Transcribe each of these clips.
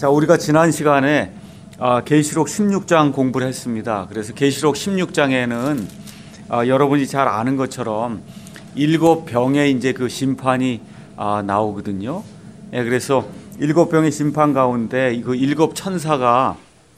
자, 우리가 지난 시간에 계시록 16장 공부를 했습니다. 그래서 계시록 16장에는 여러분이 잘 아는 것처럼 일곱 병의 이제 그 심판이 나오거든요. 예, 그래서 일곱 병의 심판 가운데 그 일곱 천사가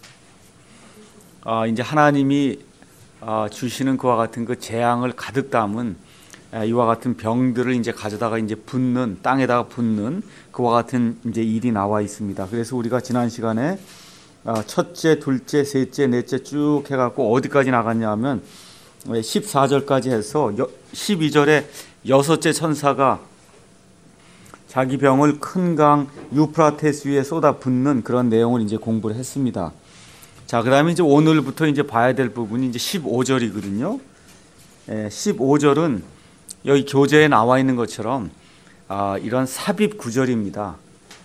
이제 하나님이 주시는 그와 같은 그 재앙을 가득 담은 이와 같은 병들을 이제 가져다가 이제 붓는, 땅에다가 붓는 그와 같은 이제 일이 나와 있습니다. 그래서 우리가 지난 시간에 첫째, 둘째, 셋째, 넷째 쭉 해갖고 어디까지 나갔냐 하면 14절까지 해서 12절에 여섯째 천사가 자기 병을 큰 강 유프라테스 위에 쏟아 붓는 그런 내용을 이제 공부를 했습니다. 자, 그다음에 이제 오늘부터 이제 봐야 될 부분이 이제 15절이거든요. 15절은 여기 교재에 나와 있는 것처럼 이런 삽입 구절입니다.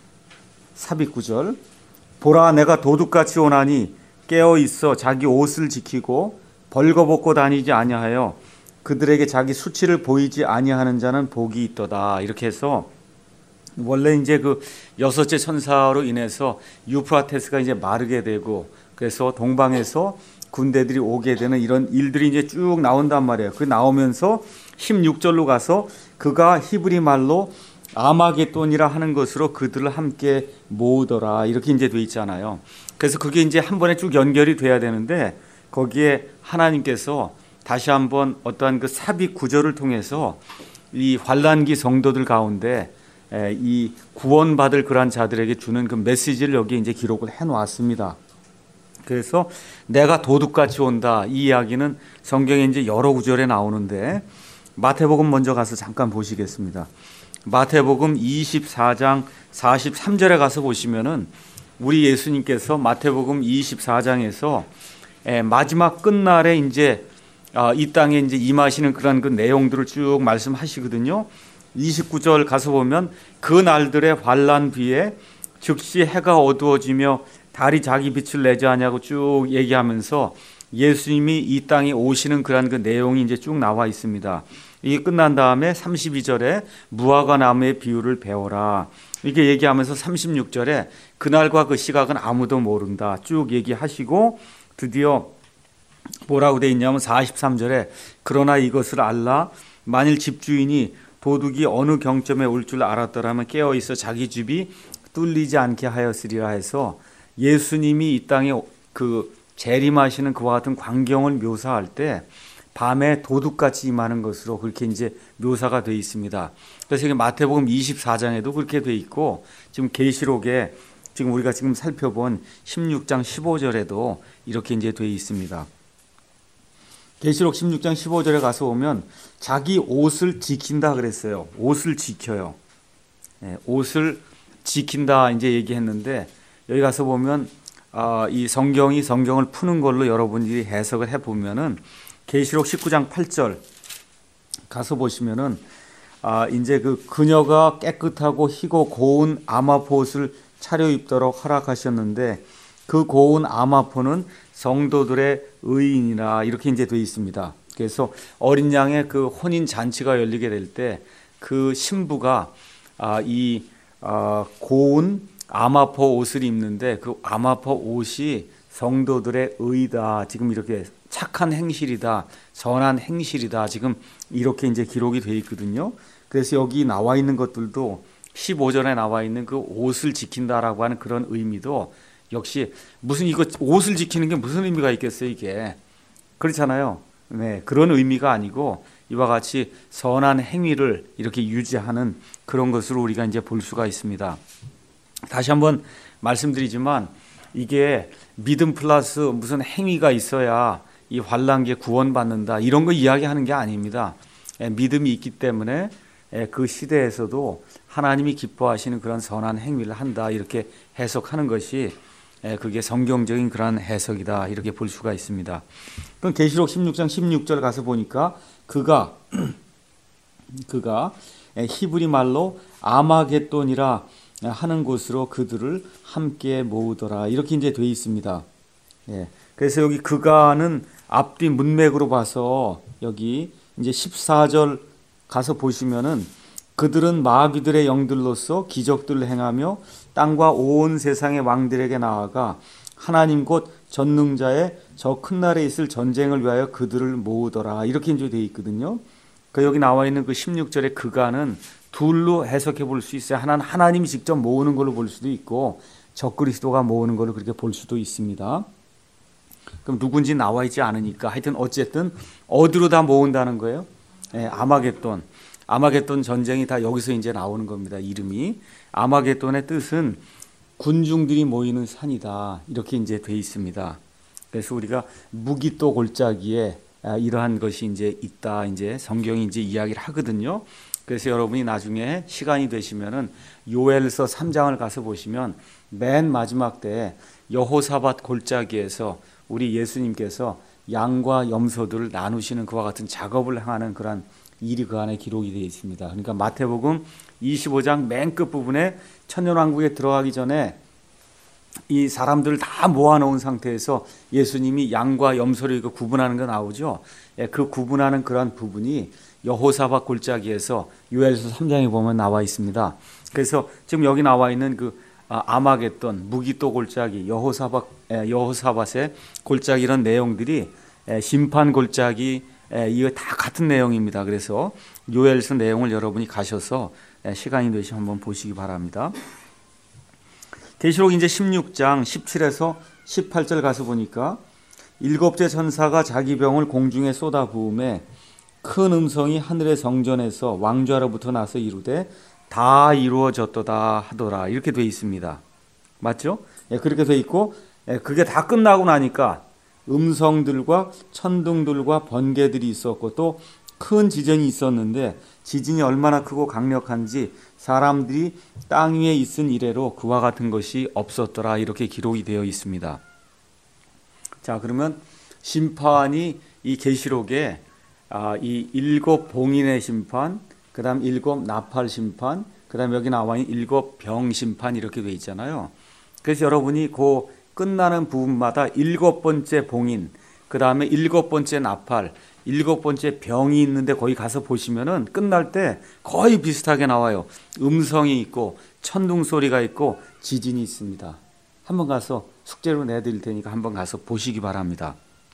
삽입 구절. 보라, 내가 도둑같이 오나니 깨어 있어 자기 옷을 지키고 벌거벗고 다니지 아니하여 그들에게 자기 수치를 보이지 아니하는 자는 복이 있도다. 이렇게 해서 원래 이제 그 여섯째 천사로 인해서 유프라테스가 이제 마르게 되고 그래서 동방에서 군대들이 오게 되는 이런 일들이 이제 쭉 나온단 말이에요. 그 나오면서 16절로 가서 그가 히브리 말로 아마겟돈이라 하는 것으로 그들을 함께 모으더라. 이렇게 이제 돼 있잖아요. 그래서 그게 이제 한 번에 쭉 연결이 돼야 되는데 거기에 하나님께서 다시 한번 어떠한 그 삽입 구절을 통해서 이 환난기 성도들 가운데 이 구원받을 그러한 자들에게 주는 그 메시지를 여기 이제 기록을 해 놓았습니다. 그래서 내가 도둑같이 온다. 이 이야기는 성경에 이제 여러 구절에 나오는데 마태복음 먼저 가서 잠깐 보시겠습니다. 마태복음 24장 43절에 가서 보시면은 우리 예수님께서 마태복음 24장에서 마지막 끝날에 이제 이 땅에 이제 임하시는 그런 그 내용들을 쭉 말씀하시거든요. 29절 가서 보면 그 날들의 환난 비에 즉시 해가 어두워지며 달이 자기 빛을 내지 않냐고 쭉 얘기하면서 예수님이 이 땅에 오시는 그런 그 내용이 이제 쭉 나와 있습니다. 이게 끝난 다음에 32절에 무화과 나무의 비유를 배워라. 이렇게 얘기하면서 36절에 그날과 그 시각은 아무도 모른다. 쭉 얘기하시고 드디어 뭐라고 돼 있냐면 43절에 그러나 이것을 알라. 만일 집주인이 도둑이 어느 경점에 올 줄 알았더라면 깨어 있어 자기 집이 뚫리지 않게 하였으리라 해서 예수님이 이 땅에 그 재림하시는 그와 같은 광경을 묘사할 때 밤에 도둑같이 임하는 것으로 그렇게 이제 묘사가 되어 있습니다. 그래서 이게 마태복음 24장에도 그렇게 되어 있고 지금 계시록에 지금 우리가 지금 살펴본 16장 15절에도 이렇게 이제 되어 있습니다. 계시록 16장 15절에 가서 보면 자기 옷을 지킨다 그랬어요. 옷을 지켜요. 옷을 지킨다 이제 얘기했는데 여기 가서 보면 이 성경을 푸는 걸로 여러분들이 해석을 해보면은 계시록 19장 8절 가서 보시면은 이제 그 그녀가 깨끗하고 희고 고운 아마포옷을 차려입도록 허락하셨는데 그 고운 아마포는 성도들의 의인이라 이렇게 이제 되어 있습니다. 그래서 어린 양의 그 혼인 잔치가 열리게 될 때 그 신부가 이 고운 아마포 옷을 입는데 그 아마포 옷이 성도들의 의다. 지금 이렇게 착한 행실이다. 선한 행실이다. 지금 이렇게 이제 기록이 되어 있거든요. 그래서 여기 나와 있는 것들도 15절에 나와 있는 그 옷을 지킨다라고 하는 그런 의미도 역시 무슨 이거 옷을 지키는 게 무슨 의미가 있겠어요, 이게. 그렇잖아요. 네, 그런 의미가 아니고 이와 같이 선한 행위를 이렇게 유지하는 그런 것으로 우리가 이제 볼 수가 있습니다. 다시 한번 말씀드리지만 이게 믿음 플러스 무슨 행위가 있어야 이 환난기에 구원받는다 이런 거 이야기하는 게 아닙니다. 믿음이 있기 때문에 그 시대에서도 하나님이 기뻐하시는 그런 선한 행위를 한다 이렇게 해석하는 것이 그게 성경적인 그런 해석이다 이렇게 볼 수가 있습니다. 그럼 계시록 16장 16절 가서 보니까 그가 히브리 말로 아마겟돈이라 하는 곳으로 그들을 함께 모으더라 이렇게 이제 돼 있습니다. 그래서 여기 그가는 앞뒤 문맥으로 봐서 여기 이제 14절 가서 보시면은 그들은 마귀들의 영들로서 기적들을 행하며 땅과 온 세상의 왕들에게 나아가 하나님 곧 전능자의 저 큰 날에 있을 전쟁을 위하여 그들을 모으더라. 이렇게 이제 되어 있거든요. 그 여기 나와 있는 그 16절의 그가는 둘로 해석해 볼 수 있어요. 하나는 하나님이 직접 모으는 걸로 볼 수도 있고 적그리스도가 모으는 걸로 그렇게 볼 수도 있습니다. 그럼 누군지 나와 있지 않으니까 하여튼 어쨌든 어디로 다 모은다는 거예요? 아마겟돈. 아마겟돈 전쟁이 다 여기서 이제 나오는 겁니다. 이름이. 아마겟돈의 뜻은 군중들이 모이는 산이다. 이렇게 이제 돼 있습니다. 그래서 우리가 무기또 골짜기에 이러한 것이 이제 있다. 이제 성경이 이제 이야기를 하거든요. 그래서 여러분이 나중에 시간이 되시면은 요엘서 3장을 가서 보시면 맨 마지막 때에 여호사밧 골짜기에서 우리 예수님께서 양과 염소들을 나누시는 그와 같은 작업을 행하는 그런 일이 그 안에 기록이 되어 있습니다. 그러니까 마태복음 25장 맨 끝부분에 천년왕국에 들어가기 전에 이 사람들을 다 모아놓은 상태에서 예수님이 양과 염소를 구분하는 거 나오죠. 그 구분하는 그런 부분이 여호사밧 골짜기에서 요엘서 3장에 보면 나와 있습니다. 그래서 지금 여기 나와 있는 그 아마겟돈, 무기또 골짜기, 여호사밧의 골짜기 이런 내용들이 심판 골짜기 이거 다 같은 내용입니다. 그래서 요엘서 내용을 여러분이 가셔서 시간이 되시면 한번 보시기 바랍니다. 계시록 이제 16장 17에서 18절 가서 보니까 일곱째 천사가 자기 병을 공중에 쏟아부음에 큰 음성이 하늘의 성전에서 왕좌로부터 나서 이르되 다 이루어졌도다 하더라. 이렇게 돼 있습니다. 맞죠? 그렇게 돼 있고 그게 다 끝나고 나니까 음성들과 천둥들과 번개들이 있었고 또 큰 지진이 있었는데 지진이 얼마나 크고 강력한지 사람들이 땅 위에 있은 이래로 그와 같은 것이 없었더라. 이렇게 기록이 되어 있습니다. 자, 그러면 심판이 이 계시록에 이 일곱 봉인의 심판, 그 다음 일곱 나팔 심판, 그 다음 여기 나와 있는 일곱 병 심판 이렇게 되어 있잖아요. 그래서 여러분이 그 끝나는 부분마다 일곱 번째 봉인, 그 다음에 일곱 번째 나팔, 일곱 번째 병이 있는데 거기 가서 보시면은 끝날 때 거의 비슷하게 나와요. 음성이 있고 천둥 소리가 있고 지진이 있습니다. 한번 가서 숙제로 내드릴 테니까 한번 가서 보시기 바랍니다.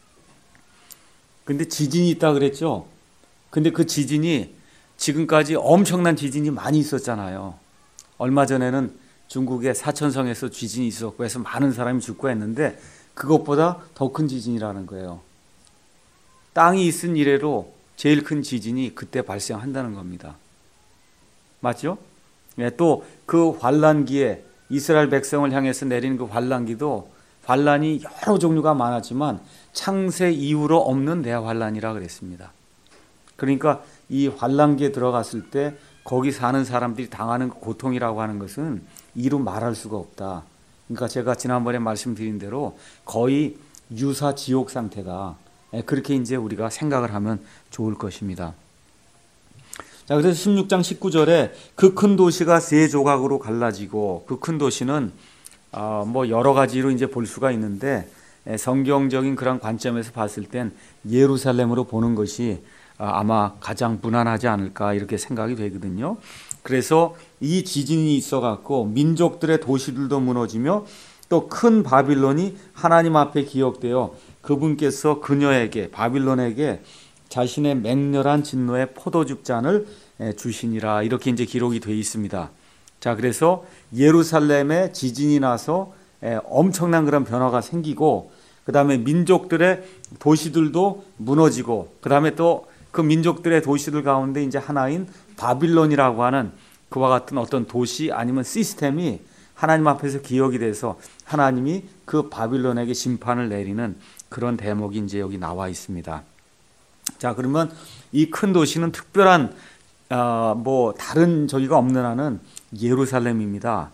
근데 지진이 있다 그랬죠? 근데 그 지진이 지금까지 엄청난 지진이 많이 있었잖아요. 얼마 전에는 중국의 사천성에서 지진이 있었고 해서 많은 사람이 죽고 했는데 그것보다 더 큰 지진이라는 거예요. 땅이 있은 이래로 제일 큰 지진이 그때 발생한다는 겁니다. 맞죠? 또 그 환란기에 이스라엘 백성을 향해서 내리는 그 환란기도 환란이 여러 종류가 많았지만 창세 이후로 없는 대환란이라 그랬습니다. 그러니까 이 환란기에 들어갔을 때 거기 사는 사람들이 당하는 고통이라고 하는 것은 이루 말할 수가 없다. 그러니까 제가 지난번에 말씀드린 대로 거의 유사 지옥 상태다. 그렇게 이제 우리가 생각을 하면 좋을 것입니다. 자, 그래서 16장 19절에 그 큰 도시가 세 조각으로 갈라지고 그 큰 도시는 뭐 여러 가지로 이제 볼 수가 있는데 성경적인 그런 관점에서 봤을 땐 예루살렘으로 보는 것이 아마 가장 무난하지 않을까 이렇게 생각이 되거든요. 그래서 이 지진이 있어갖고 민족들의 도시들도 무너지며 또 큰 바빌론이 하나님 앞에 기억되어 그분께서 그녀에게 바빌론에게 자신의 맹렬한 진노의 포도즙 잔을 주시니라 이렇게 이제 기록이 되어 있습니다. 자, 그래서 예루살렘에 지진이 나서 엄청난 그런 변화가 생기고 그 다음에 민족들의 도시들도 무너지고 그 다음에 또 그 민족들의 도시들 가운데 이제 하나인 바빌론이라고 하는 그와 같은 어떤 도시 아니면 시스템이 하나님 앞에서 기억이 돼서 하나님이 그 바빌론에게 심판을 내리는 그런 대목이 이제 여기 나와 있습니다. 자, 그러면 이 큰 도시는 특별한 뭐 다른 저기가 없는 한은 예루살렘입니다.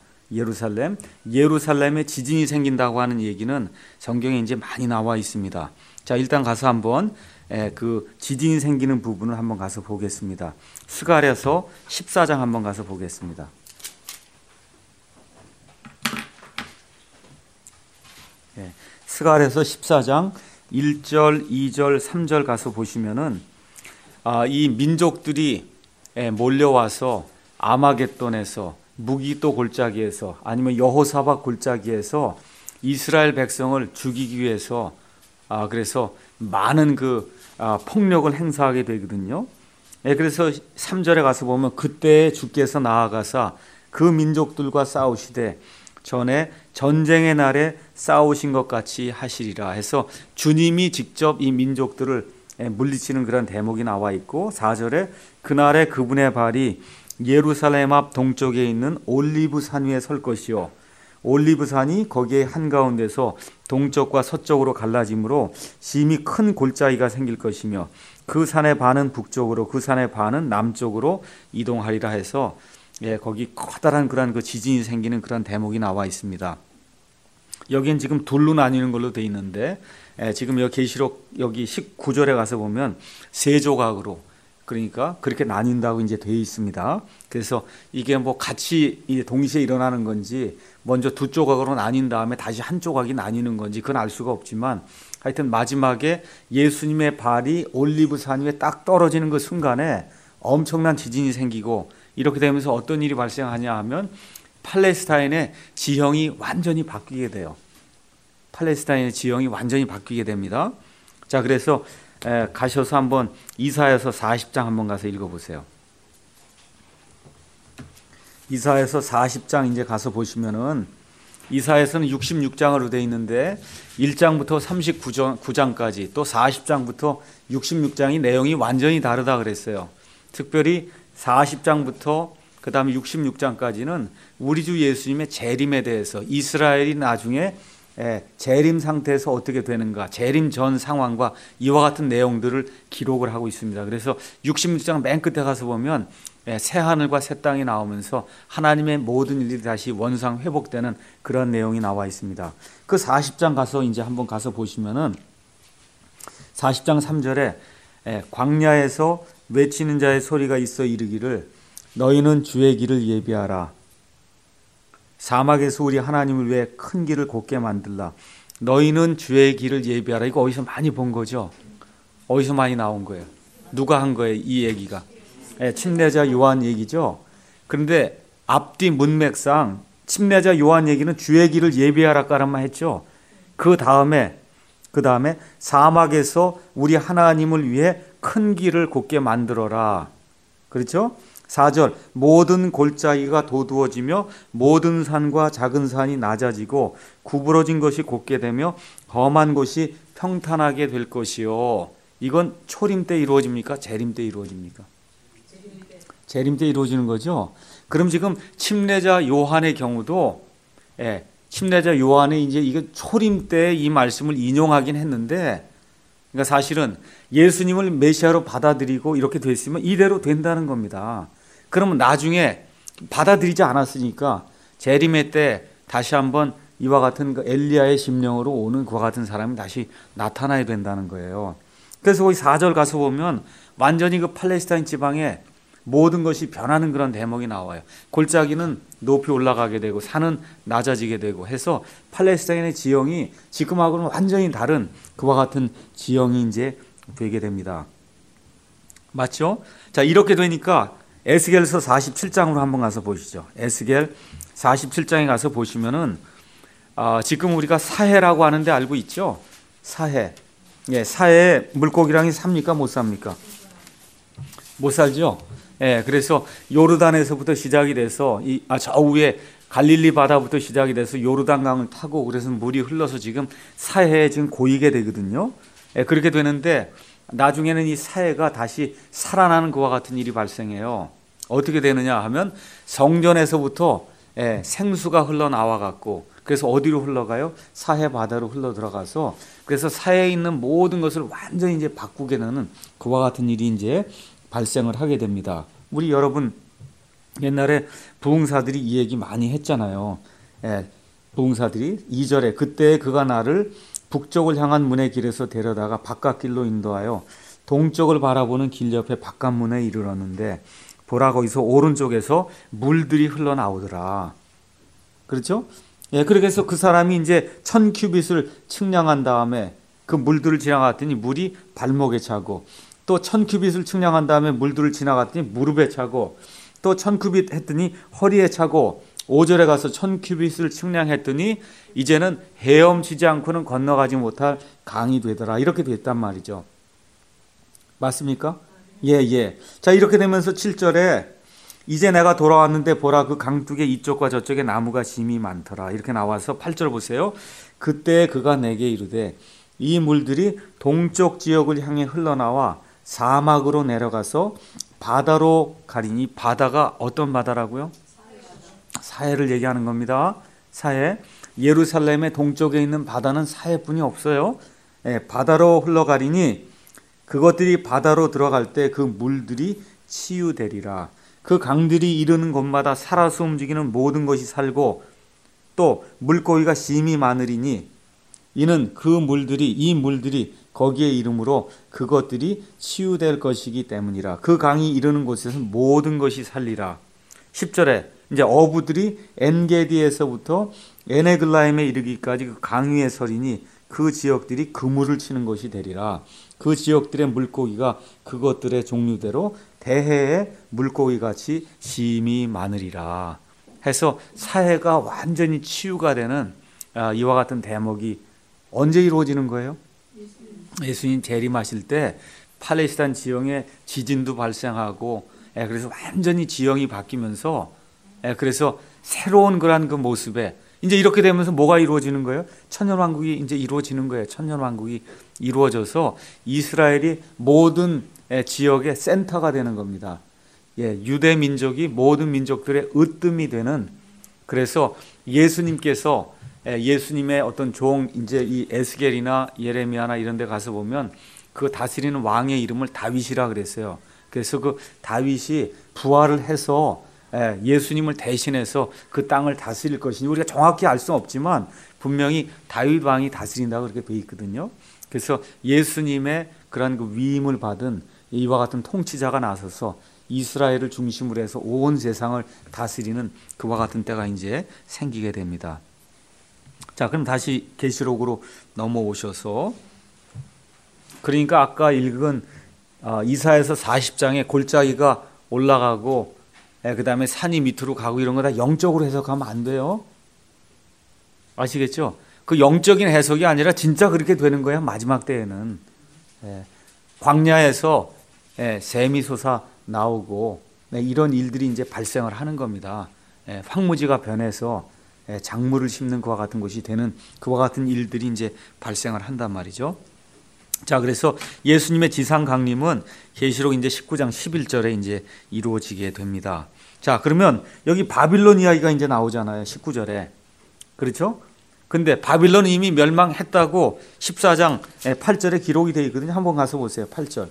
예루살렘에 지진이 생긴다고 하는 얘기는 성경에 이제 많이 나와 있습니다. 자, 일단 가서 한번 그 지진이 생기는 부분을 한번 가서 보겠습니다. 스가랴서 14장 한번 가서 보겠습니다. 스가랴서 14장 1절, 2절, 3절 가서 보시면은 이 민족들이 몰려와서 아마겟돈에서, 무기또 골짜기에서, 아니면 여호사밧 골짜기에서 이스라엘 백성을 죽이기 위해서 그래서 많은 폭력을 행사하게 되거든요. 그래서 3절에 가서 보면 그때 주께서 나아가사 그 민족들과 싸우시되 전에 전쟁의 날에 싸우신 것 같이 하시리라 해서 주님이 직접 이 민족들을 물리치는 그런 대목이 나와 있고, 4절에 그날에 그분의 발이 예루살렘 앞 동쪽에 있는 올리브산 위에 설 것이요, 올리브산이 거기에 한가운데서 동쪽과 서쪽으로 갈라지므로 심히 큰 골짜기가 생길 것이며 그 산의 반은 북쪽으로 그 산의 반은 남쪽으로 이동하리라 해서 거기 커다란 그런 지진이 생기는 그런 대목이 나와 있습니다. 여기는 지금 둘로 나뉘는 걸로 돼 있는데 지금 여기 계시록 여기 19절에 가서 보면 세 조각으로, 그러니까 그렇게 나뉜다고 이제 되어 있습니다. 그래서 이게 뭐 같이 동시에 일어나는 건지 먼저 두 조각으로 나뉜 다음에 다시 한 조각이 나뉘는 건지 그건 알 수가 없지만, 하여튼 마지막에 예수님의 발이 올리브산 위에 딱 떨어지는 그 순간에 엄청난 지진이 생기고, 이렇게 되면서 어떤 일이 발생하냐 하면 팔레스타인의 지형이 완전히 바뀌게 돼요. 팔레스타인의 지형이 완전히 바뀌게 됩니다. 자, 그래서 가셔서 한번 이사야서 40장 한번 가서 읽어보세요. 이사야서 40장 이제 가서 보시면은, 이사야서는 66장으로 되어 있는데 1장부터 39장까지 또 40장부터 66장이 내용이 완전히 다르다 그랬어요. 특별히 40장부터 그 다음에 66장까지는 우리 주 예수님의 재림에 대해서, 이스라엘이 나중에 재림 상태에서 어떻게 되는가, 재림 전 상황과 이와 같은 내용들을 기록을 하고 있습니다. 그래서 66장 맨 끝에 가서 보면 새 하늘과 새 땅이 나오면서 하나님의 모든 일들이 다시 원상 회복되는 그런 내용이 나와 있습니다. 그 40장 가서 이제 한번 가서 보시면은 40장 3절에 광야에서 외치는 자의 소리가 있어 이르기를 너희는 주의 길을 예비하라. 사막에서 우리 하나님을 위해 큰 길을 곱게 만들라. 너희는 주의 길을 예비하라. 이거 어디서 많이 본 거죠? 어디서 많이 나온 거예요? 누가 한 거예요? 이 얘기가 침례자 요한 얘기죠. 그런데 앞뒤 문맥상 침례자 요한 얘기는 주의 길을 예비하라까라만 했죠. 그 다음에 사막에서 우리 하나님을 위해 큰 길을 곱게 만들어라. 그렇죠? 4절 모든 골짜기가 도두어지며 모든 산과 작은 산이 낮아지고 구부러진 것이 곧게 되며 험한 곳이 평탄하게 될 것이요. 이건 초림 때 이루어집니까? 재림 때 이루어집니까? 재림 때 이루어지는 거죠. 그럼 지금 침례자 요한의 경우도 침례자 요한이 이제 이게 초림 때 이 말씀을 인용하긴 했는데, 그러니까 사실은 예수님을 메시아로 받아들이고 이렇게 됐으면 이대로 된다는 겁니다. 그러면 나중에 받아들이지 않았으니까 재림의 때 다시 한번 이와 같은 엘리야의 심령으로 오는 그와 같은 사람이 다시 나타나야 된다는 거예요. 그래서 거기 4절 가서 보면 완전히 그 팔레스타인 지방에 모든 것이 변하는 그런 대목이 나와요. 골짜기는 높이 올라가게 되고 산은 낮아지게 되고 해서 팔레스타인의 지형이 지금하고는 완전히 다른 그와 같은 지형이 이제 되게 됩니다. 맞죠? 자, 이렇게 되니까 에스겔서 47장으로 한번 가서 보시죠. 에스겔 47장에 가서 보시면은 지금 우리가 사해라고 하는데 알고 있죠? 사해. 사해에 물고기랑이 삽니까? 못 삽니까? 못 살죠? 그래서 요르단에서부터 시작이 돼서 저 위에 갈릴리 바다부터 시작이 돼서 요르단강을 타고 그래서 물이 흘러서 지금 사해에 지금 고이게 되거든요. 그렇게 되는데 나중에는 이 사해가 다시 살아나는 그와 같은 일이 발생해요. 어떻게 되느냐 하면 성전에서부터 생수가 흘러나와 갖고 그래서 어디로 흘러가요? 사해 바다로 흘러 들어가서 그래서 사해에 있는 모든 것을 완전히 이제 바꾸게 되는 그와 같은 일이 이제 발생을 하게 됩니다. 우리 여러분 옛날에 부흥사들이 이 얘기 많이 했잖아요. 부흥사들이 2절에 그때 그가 나를 북쪽을 향한 문의 길에서 데려다가 바깥길로 인도하여 동쪽을 바라보는 길 옆에 바깥문에 이르렀는데 보라 거기서 오른쪽에서 물들이 흘러나오더라. 그렇죠? 그렇게 해서 그 사람이 이제 1000규빗을 측량한 다음에 그 물들을 지나갔더니 물이 발목에 차고 또 1000규빗을 측량한 다음에 물들을 지나갔더니 무릎에 차고 또 1000규빗 했더니 허리에 차고 5절에 가서 1000규빗을 측량했더니 이제는 헤엄치지 않고는 건너가지 못할 강이 되더라. 이렇게 됐단 말이죠. 맞습니까? 예. 자, 이렇게 되면서 7절에 이제 내가 돌아왔는데 보라 그 강둑의 이쪽과 저쪽에 나무가 심이 많더라. 이렇게 나와서 8절 보세요. 그때 그가 내게 이르되 이 물들이 동쪽 지역을 향해 흘러나와 사막으로 내려가서 바다로 가리니 바다가 어떤 바다라고요? 사해를 얘기하는 겁니다. 사해. 예루살렘의 동쪽에 있는 바다는 사해뿐이 없어요. 바다로 흘러가리니 그것들이 바다로 들어갈 때 그 물들이 치유되리라. 그 강들이 이르는 곳마다 살아서 움직이는 모든 것이 살고 또 물고기가 심이 많으리니 이는 이 물들이 거기에 이름으로 그것들이 치유될 것이기 때문이라. 그 강이 이르는 곳에서는 모든 것이 살리라. 10절에 이제 어부들이 엔게디에서부터 에네글라임에 이르기까지 그 강 위에 서리니 그 지역들이 그물을 치는 것이 되리라. 그 지역들의 물고기가 그것들의 종류대로 대해의 물고기같이 심이 많으리라. 해서 사해가 완전히 치유가 되는 이와 같은 대목이 언제 이루어지는 거예요? 예수님 재림하실 때 팔레스타인 지형에 지진도 발생하고 그래서 완전히 지형이 바뀌면서 그래서 새로운 그런 그 모습에 이제 이렇게 되면서 뭐가 이루어지는 거예요? 천년왕국이 이제 이루어지는 거예요. 천년왕국이 이루어져서 이스라엘이 모든 지역의 센터가 되는 겁니다. 유대 민족이 모든 민족들의 으뜸이 되는, 그래서 예수님께서 예수님의 어떤 종 이제 이 에스겔이나 예레미야나 이런 데 가서 보면 그 다스리는 왕의 이름을 다윗이라 그랬어요. 그래서 그 다윗이 부활을 해서 예수님을 대신해서 그 땅을 다스릴 것이니 우리가 정확히 알 수는 없지만 분명히 다윗 왕이 다스린다고 그렇게 돼 있거든요. 그래서 예수님의 그런 그 위임을 받은 이와 같은 통치자가 나서서 이스라엘을 중심으로 해서 온 세상을 다스리는 그와 같은 때가 이제 생기게 됩니다. 자, 그럼 다시 계시록으로 넘어오셔서, 그러니까 아까 읽은 이사야서 40장에 골짜기가 올라가고 그 다음에 산이 밑으로 가고 이런 거 다 영적으로 해석하면 안 돼요. 아시겠죠? 그 영적인 해석이 아니라 진짜 그렇게 되는 거예요. 마지막 때에는 광야에서 샘이 솟아 나오고 이런 일들이 이제 발생을 하는 겁니다. 황무지가 변해서 작물을 심는 그와 같은 것이 되는 그와 같은 일들이 이제 발생을 한단 말이죠. 자, 그래서 예수님의 지상 강림은 계시록 이제 19장 11절에 이제 이루어지게 됩니다. 자, 그러면 여기 바빌론 이야기가 이제 나오잖아요. 19절에. 그렇죠? 근데 바빌론은 이미 멸망했다고 14장 8절에 기록이 되어 있거든요. 한번 가서 보세요. 8절.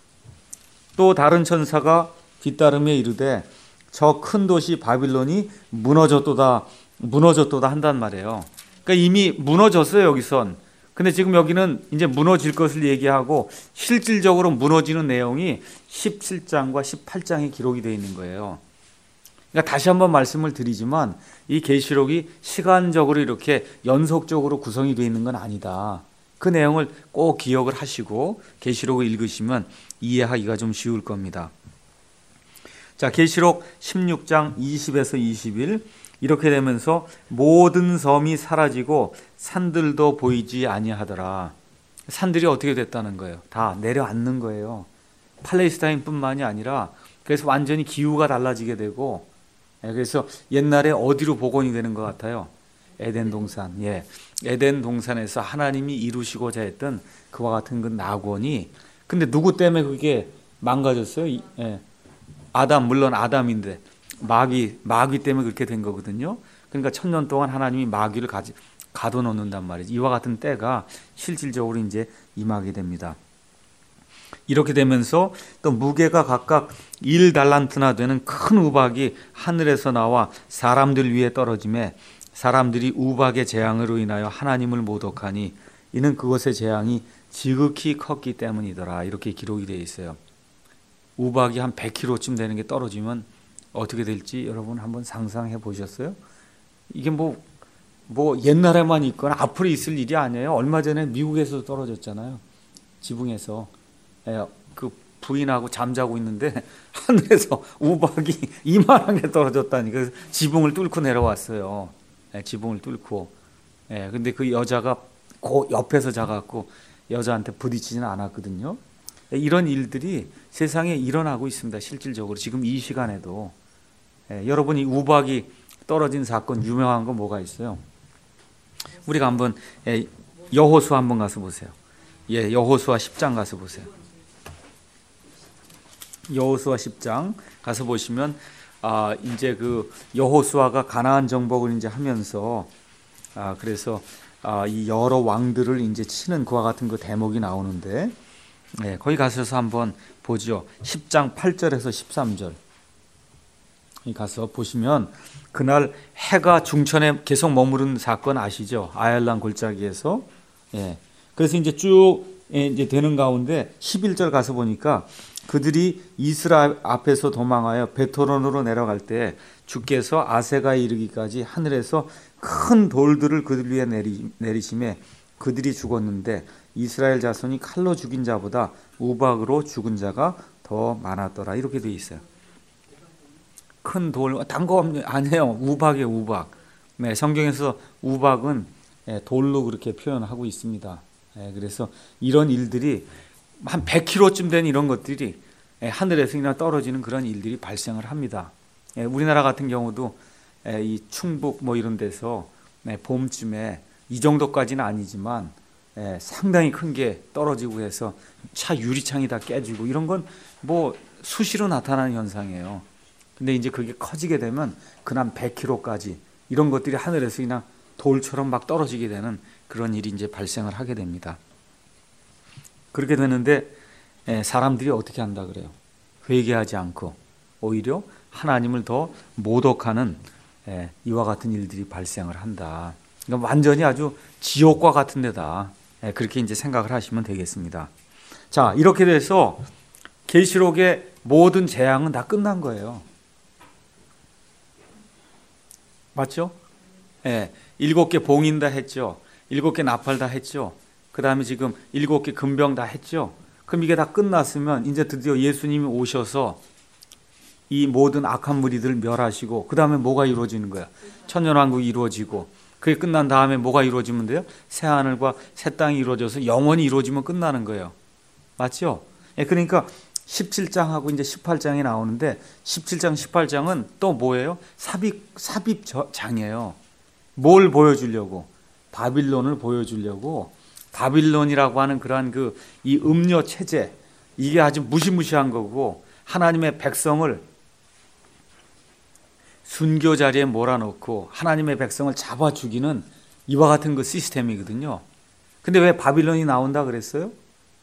또 다른 천사가 뒤따르며 이르되 저 큰 도시 바빌론이 무너졌도다 한단 말이에요. 그러니까 이미 무너졌어요, 여기선. 근데 지금 여기는 이제 무너질 것을 얘기하고 실질적으로 무너지는 내용이 17장과 18장에 기록이 되어 있는 거예요. 그러니까 다시 한번 말씀을 드리지만 이 계시록이 시간적으로 이렇게 연속적으로 구성이 되어 있는 건 아니다. 그 내용을 꼭 기억을 하시고 계시록을 읽으시면 이해하기가 좀 쉬울 겁니다. 자, 계시록 16장 20에서 21 이렇게 되면서 모든 섬이 사라지고 산들도 보이지 아니하더라. 산들이 어떻게 됐다는 거예요? 다 내려앉는 거예요. 팔레스타인뿐만이 아니라 그래서 완전히 기후가 달라지게 되고, 그래서 옛날에 어디로 복원이 되는 것 같아요? 에덴 동산. 에덴 동산에서 하나님이 이루시고자 했던 그와 같은 그 낙원이, 근데 누구 때문에 그게 망가졌어요? 물론 아담인데 마귀 때문에 그렇게 된 거거든요. 그러니까 1000년 동안 하나님이 마귀를 가둬놓는단 말이죠. 이와 같은 때가 실질적으로 이제 임하게 됩니다. 이렇게 되면서 또 무게가 각각 1달란트나 되는 큰 우박이 하늘에서 나와 사람들 위에 떨어지매 사람들이 우박의 재앙으로 인하여 하나님을 모독하니 이는 그것의 재앙이 지극히 컸기 때문이더라. 이렇게 기록이 되어 있어요. 우박이 한 100kg쯤 되는 게 떨어지면 어떻게 될지 여러분 한번 상상해 보셨어요? 이게 뭐 옛날에만 있거나 앞으로 있을 일이 아니에요. 얼마 전에 미국에서 떨어졌잖아요. 지붕에서 그 부인하고 잠자고 있는데 하늘에서 우박이 이만하게 떨어졌다니. 그래서 지붕을 뚫고 내려왔어요. 예, 지붕을 뚫고. 예, 근데 그 여자가 그 옆에서 자갖고 여자한테 부딪히지는 않았거든요. 예, 이런 일들이 세상에 일어나고 있습니다. 실질적으로 지금 이 시간에도. 예, 여러분이 우박이 떨어진 사건 유명한 거 뭐가 있어요? 우리가 한번 여호수아 한번 가서 보세요. 예, 여호수아 10장 가서 보세요. 여호수아 10장 가서 보시면 이제 그 여호수아가 가나안 정복을 이제 하면서 그래서 이 여러 왕들을 이제 치는 그와 같은 그 대목이 나오는데, 예, 거기 가셔서 한번 보죠. 10장 8절에서 13절. 가서 보시면 그날 해가 중천에 계속 머무른 사건 아시죠? 아얄란 골짜기에서. 예. 그래서 이제 쭉 이제 되는 가운데 11절 가서 보니까 그들이 이스라엘 앞에서 도망하여 베토론으로 내려갈 때 주께서 아세가에 이르기까지 하늘에서 큰 돌들을 그들 위에 내리심에 그들이 죽었는데 이스라엘 자손이 칼로 죽인 자보다 우박으로 죽은 자가 더 많았더라. 이렇게 되어 있어요. 큰 돌, 딴 거 아니에요. 우박이에요, 우박. 네, 성경에서 우박은 돌로 그렇게 표현하고 있습니다. 그래서 이런 일들이 한 100km쯤 된 이런 것들이 하늘에서 그냥 떨어지는 그런 일들이 발생을 합니다. 우리나라 같은 경우도 이 충북 뭐 이런 데서 봄쯤에 이 정도까지는 아니지만 상당히 큰 게 떨어지고 해서 차 유리창이 다 깨지고 이런 건 뭐 수시로 나타나는 현상이에요. 근데 이제 그게 커지게 되면 그냥 100km까지 이런 것들이 하늘에서 그냥 돌처럼 막 떨어지게 되는 그런 일이 이제 발생을 하게 됩니다. 그렇게 되는데 사람들이 어떻게 한다 그래요? 회개하지 않고 오히려 하나님을 더 모독하는 이와 같은 일들이 발생을 한다. 그러니까 완전히 아주 지옥과 같은 데다. 그렇게 이제 생각을 하시면 되겠습니다. 자, 이렇게 돼서 계시록의 모든 재앙은 다 끝난 거예요. 맞죠? 7개 봉인 다 했죠. 7개 나팔 다 했죠. 그 다음에 지금 7개 금병 다 했죠. 그럼 이게 다 끝났으면 이제 드디어 예수님이 오셔서 이 모든 악한 무리들을 멸하시고 그 다음에 뭐가 이루어지는 거야? 천년왕국이 이루어지고 그게 끝난 다음에 뭐가 이루어지면 돼요? 새하늘과 새 땅이 이루어져서 영원히 이루어지면 끝나는 거예요. 맞죠? 그러니까 17장하고 이제 18장이 나오는데 17장, 18장은 또 뭐예요? 삽입장이에요. 뭘 보여주려고? 바빌론을 보여주려고. 바빌론이라고 하는 그러한 이 음료 체제, 이게 아주 무시무시한 거고 하나님의 백성을 순교 자리에 몰아넣고 하나님의 백성을 잡아 죽이는 이와 같은 그 시스템이거든요. 근데 왜 바빌론이 나온다 그랬어요?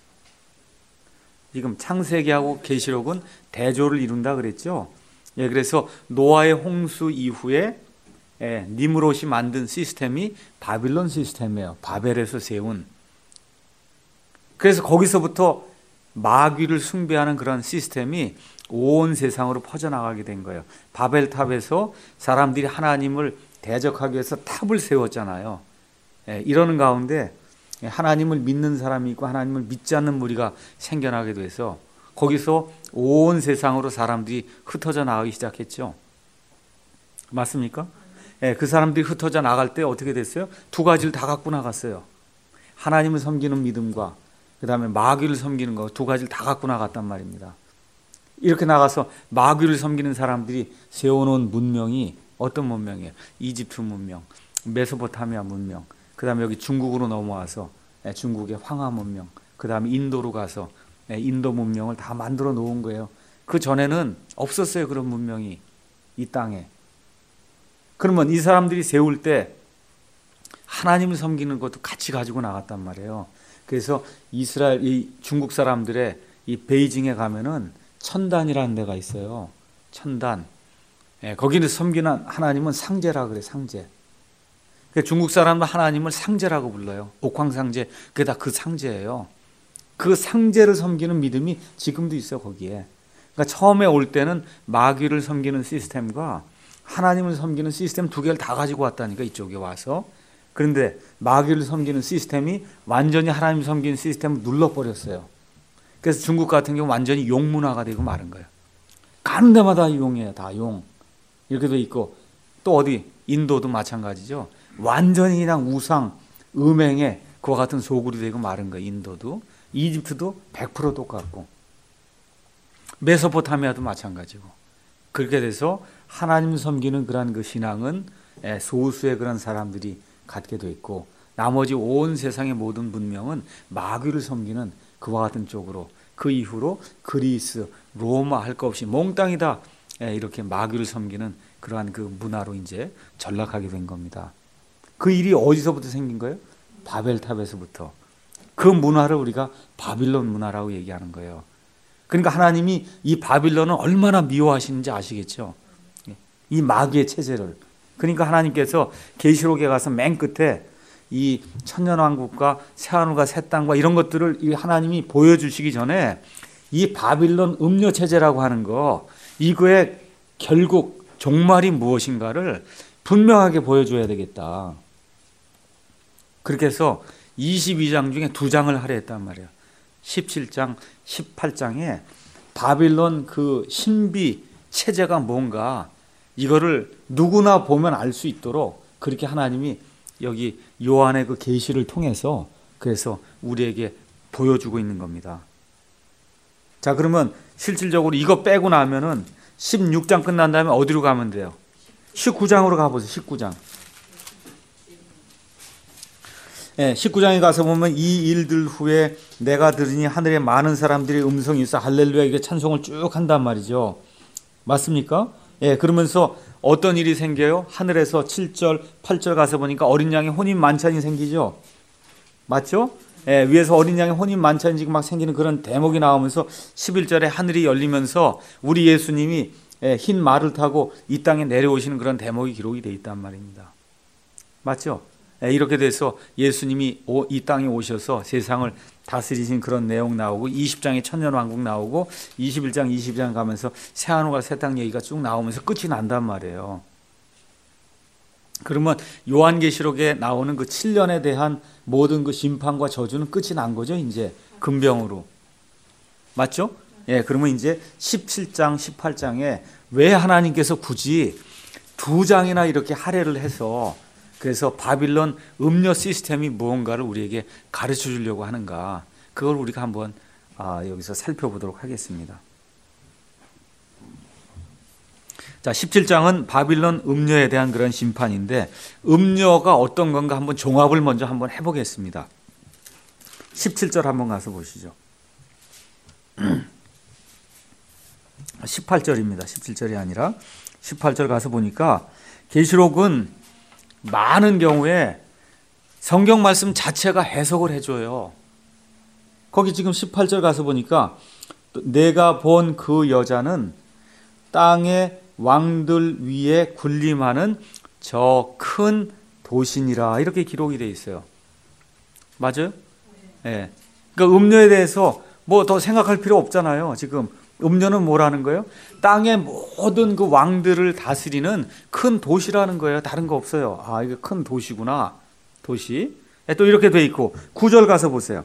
지금 창세기하고 계시록은 대조를 이룬다 그랬죠. 그래서 노아의 홍수 이후에 니므롯이 만든 시스템이 바빌론 시스템이에요. 바벨에서 세운. 그래서 거기서부터 마귀를 숭배하는 그런 시스템이 온 세상으로 퍼져나가게 된 거예요. 바벨탑에서 사람들이 하나님을 대적하기 위해서 탑을 세웠잖아요. 이러는 가운데 하나님을 믿는 사람이 있고 하나님을 믿지 않는 무리가 생겨나게 돼서 거기서 온 세상으로 사람들이 흩어져 나가기 시작했죠. 맞습니까? 그 사람들이 흩어져 나갈 때 어떻게 됐어요? 두 가지를 다 갖고 나갔어요. 하나님을 섬기는 믿음과 그 다음에 마귀를 섬기는 거 두 가지를 다 갖고 나갔단 말입니다. 이렇게 나가서 마귀를 섬기는 사람들이 세워놓은 문명이 어떤 문명이에요? 이집트 문명, 메소포타미아 문명, 그 다음에 여기 중국으로 넘어와서 중국의 황하 문명, 그 다음에 인도로 가서 인도 문명을 다 만들어 놓은 거예요. 그 전에는 없었어요. 그런 문명이 이 땅에. 그러면 이 사람들이 세울 때 하나님을 섬기는 것도 같이 가지고 나갔단 말이에요. 그래서 이스라엘, 이 중국 사람들의 이 베이징에 가면은 천단이라는 데가 있어요. 천단. 거기는 섬기는 하나님은 상제라 그래, 상제. 중국 사람은 하나님을 상제라고 불러요. 옥황상제, 그게 다 그 상제예요. 그 상제를 섬기는 믿음이 지금도 있어요, 거기에. 그러니까 처음에 올 때는 마귀를 섬기는 시스템과 하나님을 섬기는 시스템 두 개를 다 가지고 왔다니까, 이쪽에 와서. 그런데 마귀를 섬기는 시스템이 완전히 하나님 섬기는 시스템을 눌러버렸어요. 그래서 중국 같은 경우 완전히 용 문화가 되고 마른 거예요. 가는 데마다 용이에요. 다 용. 이렇게 돼 있고 또 어디 인도도 마찬가지죠. 완전히 그냥 우상, 음행에 그와 같은 소굴이 되고 마른 거예요. 인도도. 이집트도 100% 똑같고 메소포타미아도 마찬가지고 그렇게 돼서 하나님 섬기는 그런 그 신앙은 소수의 그런 사람들이 갖게 돼 있고 나머지 온 세상의 모든 문명은 마귀를 섬기는 그와 같은 쪽으로 그 이후로 그리스, 로마 할 것 없이 몽땅이 다 이렇게 마귀를 섬기는 그러한 그 문화로 이제 전락하게 된 겁니다. 그 일이 어디서부터 생긴 거예요? 바벨탑에서부터. 그 문화를 우리가 바빌론 문화라고 얘기하는 거예요. 그러니까 하나님이 이 바빌론을 얼마나 미워하시는지 아시겠죠? 이 마귀의 체제를. 그러니까 하나님께서 계시록에 가서 맨 끝에 이 천년왕국과 새하늘과 새 땅과 이런 것들을 이 하나님이 보여주시기 전에 이 바빌론 음료 체제라고 하는 거 이거의 결국 종말이 무엇인가를 분명하게 보여줘야 되겠다. 그렇게 해서 22장 중에 2장을 하려 했단 말이에요. 17장, 18장에 바빌론 그 신비 체제가 뭔가 이거를 누구나 보면 알 수 있도록 그렇게 하나님이 여기 요한의 그 계시를 통해서 그래서 우리에게 보여주고 있는 겁니다. 자, 그러면 실질적으로 이거 빼고 나면은 16장 끝난 다음에 어디로 가면 돼요? 19장으로 가보세요. 19장. 19장에 가서 보면 이 일들 후에 내가 들으니 하늘에 많은 사람들이 음성이 있어 할렐루야 이게 찬송을 쭉 한단 말이죠. 맞습니까? 그러면서 어떤 일이 생겨요? 하늘에서 7절, 8절 가서 보니까 어린 양의 혼인 만찬이 생기죠. 맞죠? 위에서 어린 양의 혼인 만찬이 지금 막 생기는 그런 대목이 나오면서 11절에 하늘이 열리면서 우리 예수님이 흰 말을 타고 이 땅에 내려오시는 그런 대목이 기록이 되어 있단 말입니다. 맞죠? 이렇게 돼서 예수님이 이 땅에 오셔서 세상을 다스리신 그런 내용 나오고 20장에 천년왕국 나오고 21장, 22장 가면서 새하늘과 새 땅 얘기가 쭉 나오면서 끝이 난단 말이에요. 그러면 요한계시록에 나오는 그 7년에 대한 모든 그 심판과 저주는 끝이 난 거죠. 이제 금병으로. 맞죠? 그러면 이제 17장, 18장에 왜 하나님께서 굳이 2장이나 이렇게 할애를 해서 그래서 바빌론 음료 시스템이 무언가를 우리에게 가르쳐 주려고 하는가, 그걸 우리가 한번 여기서 살펴보도록 하겠습니다. 자, 17장은 바빌론 음료에 대한 그런 심판인데 음료가 어떤 건가 한번 종합을 먼저 한번 해보겠습니다. 17절 한번 가서 보시죠. 18절입니다. 17절이 아니라 18절 가서 보니까 계시록은 많은 경우에 성경 말씀 자체가 해석을 해줘요. 거기 지금 18절 가서 보니까 내가 본 그 여자는 땅의 왕들 위에 군림하는 저 큰 도신이라 이렇게 기록이 되어 있어요. 맞아요? 네. 그러니까 음료에 대해서 뭐 더 생각할 필요 없잖아요. 지금 음료는 뭐라는 거예요? 땅의 모든 그 왕들을 다스리는 큰 도시라는 거예요. 다른 거 없어요. 이게 큰 도시구나. 도시. 또 이렇게 돼 있고 9절 가서 보세요.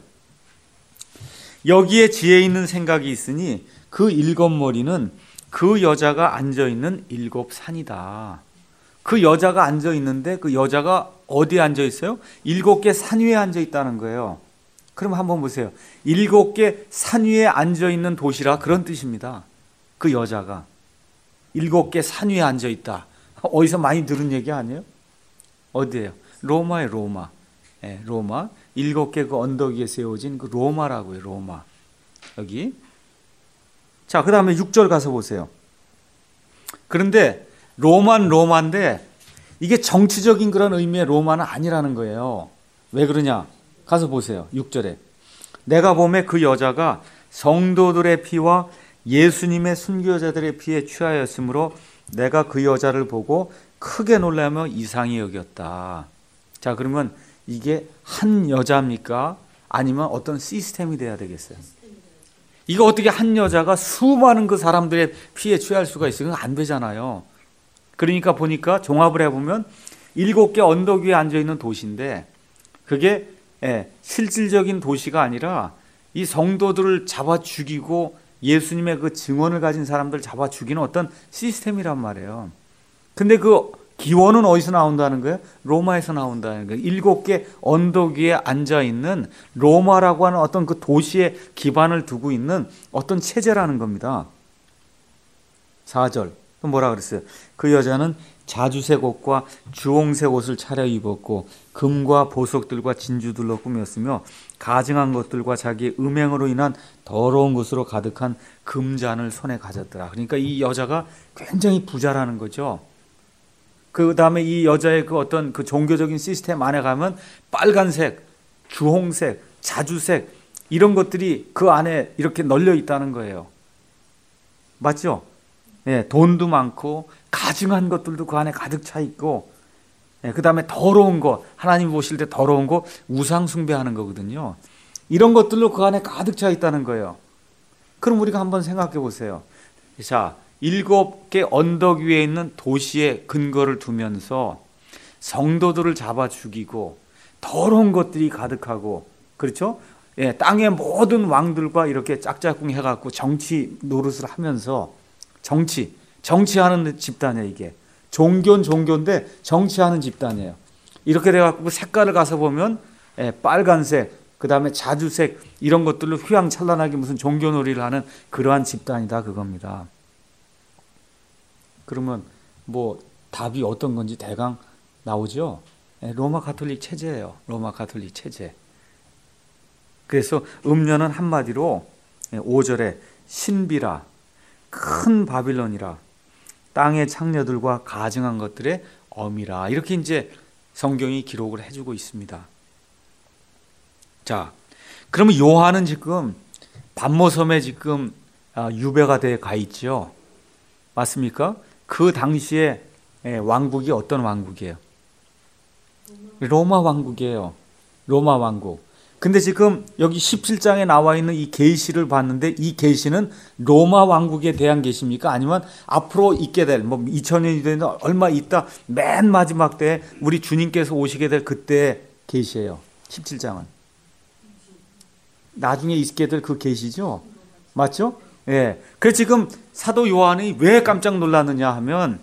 여기에 지혜 있는 생각이 있으니 그 7머리는 그 여자가 앉아있는 7산이다. 그 여자가 앉아있는데 그 여자가 어디에 앉아있어요? 7개 산 위에 앉아있다는 거예요. 그럼 한번 보세요. 7개 산 위에 앉아있는 도시라 그런 뜻입니다. 그 여자가 7개 산 위에 앉아있다. 어디서 많이 들은 얘기 아니에요? 어디예요? 로마에 로마. 로마. 7개 그 언덕 위에 세워진 그 로마라고요. 로마. 여기. 자, 그 다음에 6절 가서 보세요. 그런데 로마인데 이게 정치적인 그런 의미의 로마는 아니라는 거예요. 왜 그러냐? 가서 보세요. 6절에. 내가 보매 그 여자가 성도들의 피와 예수님의 순교자들의 피에 취하였으므로 내가 그 여자를 보고 크게 놀라며 이상히 여겼다. 자, 그러면 이게 한 여자입니까? 아니면 어떤 시스템이 돼야 되겠어요? 이거 어떻게 한 여자가 수많은 그 사람들의 피에 취할 수가 있어요? 그건 안 되잖아요. 그러니까 보니까 종합을 해보면 7개 언덕 위에 앉아있는 도시인데 그게 실질적인 도시가 아니라 이 성도들을 잡아 죽이고 예수님의 그 증언을 가진 사람들 잡아 죽이는 어떤 시스템이란 말이에요. 근데 그 기원은 어디서 나온다는 거예요? 로마에서 나온다는 거예요. 7개 언덕 위에 앉아있는 로마라고 하는 어떤 그 도시에 기반을 두고 있는 어떤 체제라는 겁니다. 4절 또 뭐라 그랬어요? 그 여자는 자주색 옷과 주홍색 옷을 차려입었고 금과 보석들과 진주들로 꾸몄으며 가증한 것들과 자기의 음행으로 인한 더러운 것으로 가득한 금잔을 손에 가졌더라. 그러니까 이 여자가 굉장히 부자라는 거죠. 그 다음에 이 여자의 그 어떤 그 종교적인 시스템 안에 가면 빨간색, 주홍색, 자주색 이런 것들이 그 안에 이렇게 널려 있다는 거예요. 맞죠? 예, 돈도 많고 가증한 것들도 그 안에 가득 차 있고, 예, 그 다음에 더러운 것, 하나님 보실 때 더러운 거 우상 숭배하는 거거든요. 이런 것들로 그 안에 가득 차 있다는 거예요. 그럼 우리가 한번 생각해 보세요. 자, 7개 언덕 위에 있는 도시에 근거를 두면서 성도들을 잡아 죽이고 더러운 것들이 가득하고, 그렇죠? 예, 땅의 모든 왕들과 이렇게 짝짝꿍 해갖고 정치 노릇을 하면서 정치하는 집단이에요. 이게 종교는 종교인데 정치하는 집단이에요. 이렇게 돼갖고 색깔을 가서 보면 예, 빨간색, 그 다음에 자주색 이런 것들로 휘황찬란하게 무슨 종교놀이를 하는 그러한 집단이다 그겁니다. 그러면 뭐 답이 어떤 건지 대강 나오죠. 예, 로마 가톨릭 체제예요. 로마 가톨릭 체제. 그래서 음녀는 한마디로 5절에 신비라 큰 바빌론이라 땅의 창녀들과 가증한 것들의 어미라 이렇게 이제 성경이 기록을 해주고 있습니다. 자, 그러면 요한은 지금 반모섬에 지금 유배가 돼 가 있죠. 맞습니까? 그 당시에 왕국이 어떤 왕국이에요? 로마 왕국이에요. 로마 왕국. 근데 지금 여기 17장에 나와 있는 이 계시를 봤는데 이 계시는 로마 왕국에 대한 계시입니까? 아니면 앞으로 있게 될 뭐 2000년이 되는 얼마 있다 맨 마지막 때에 우리 주님께서 오시게 될 그때 계시예요. 17장은. 나중에 있게 될 그 계시죠? 맞죠? 예. 그래서 지금 사도 요한이 왜 깜짝 놀랐느냐 하면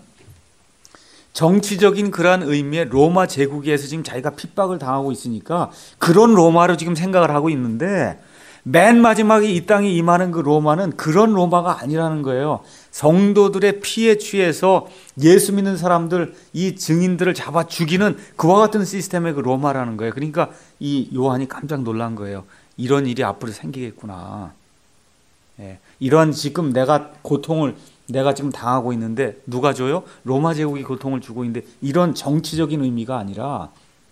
정치적인 그러한 의미의 로마 제국에서 지금 자기가 핍박을 당하고 있으니까 그런 로마로 지금 생각을 하고 있는데 맨 마지막에 이 땅에 임하는 그 로마는 그런 로마가 아니라는 거예요. 성도들의 피에 취해서 예수 믿는 사람들, 이 증인들을 잡아 죽이는 그와 같은 시스템의 그 로마라는 거예요. 그러니까 이 요한이 깜짝 놀란 거예요. 이런 일이 앞으로 생기겠구나. 예, 이런 지금 내가 고통을 내가 지금 당하고 있는데 누가 줘요? 로마 제국이 고통을 주고 있는데 이런 정치적인 의미가 아니라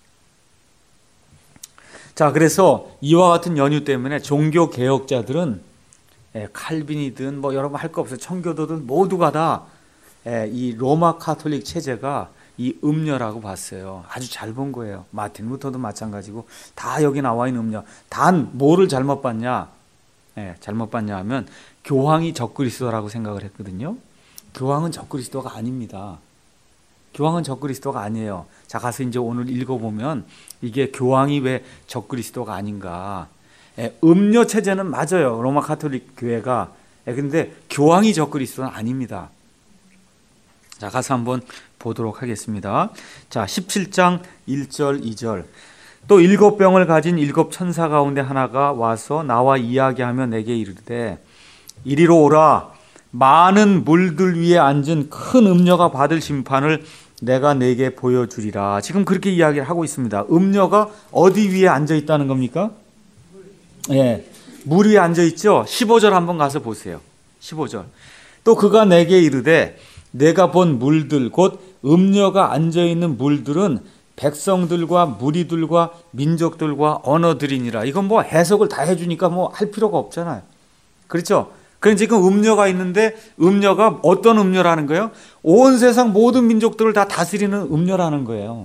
자, 그래서 이와 같은 연유 때문에 종교 개혁자들은 칼빈이든 뭐 여러분 할 거 없어요. 청교도든 모두가 다 이 로마 카톨릭 체제가 이 음녀라고 봤어요. 아주 잘 본 거예요. 마틴 루터도 마찬가지고 다 여기 나와 있는 음녀. 단 뭐를 잘못 봤냐? 잘못 봤냐 하면 교황이 적그리스도라고 생각을 했거든요. 교황은 적그리스도가 아닙니다. 교황은 적그리스도가 아니에요. 자, 가서 이제 오늘 읽어보면 이게 교황이 왜 적그리스도가 아닌가. 음녀 체제는 맞아요. 로마 카톨릭 교회가. 근데 교황이 적그리스도는 아닙니다. 자, 가서 한번 보도록 하겠습니다. 자, 17장 1절 2절. 또 7병을 가진 7천사 가운데 하나가 와서 나와 이야기하며 내게 이르되 이리로 오라. 많은 물들 위에 앉은 큰 음녀가 받을 심판을 내가 내게 보여주리라. 지금 그렇게 이야기를 하고 있습니다. 음녀가 어디 위에 앉아 있다는 겁니까? 예, 물 위에 앉아 있죠. 15절 한번 가서 보세요. 15절. 또 그가 내게 이르되 내가 본 물들 곧 음녀가 앉아 있는 물들은 백성들과 무리들과 민족들과 언어들이니라. 이건 뭐 해석을 다 해주니까 뭐 할 필요가 없잖아요. 그렇죠? 그럼 지금 음녀가 있는데 음녀가 어떤 음녀라는 거예요? 온 세상 모든 민족들을 다 다스리는 음녀라는 거예요.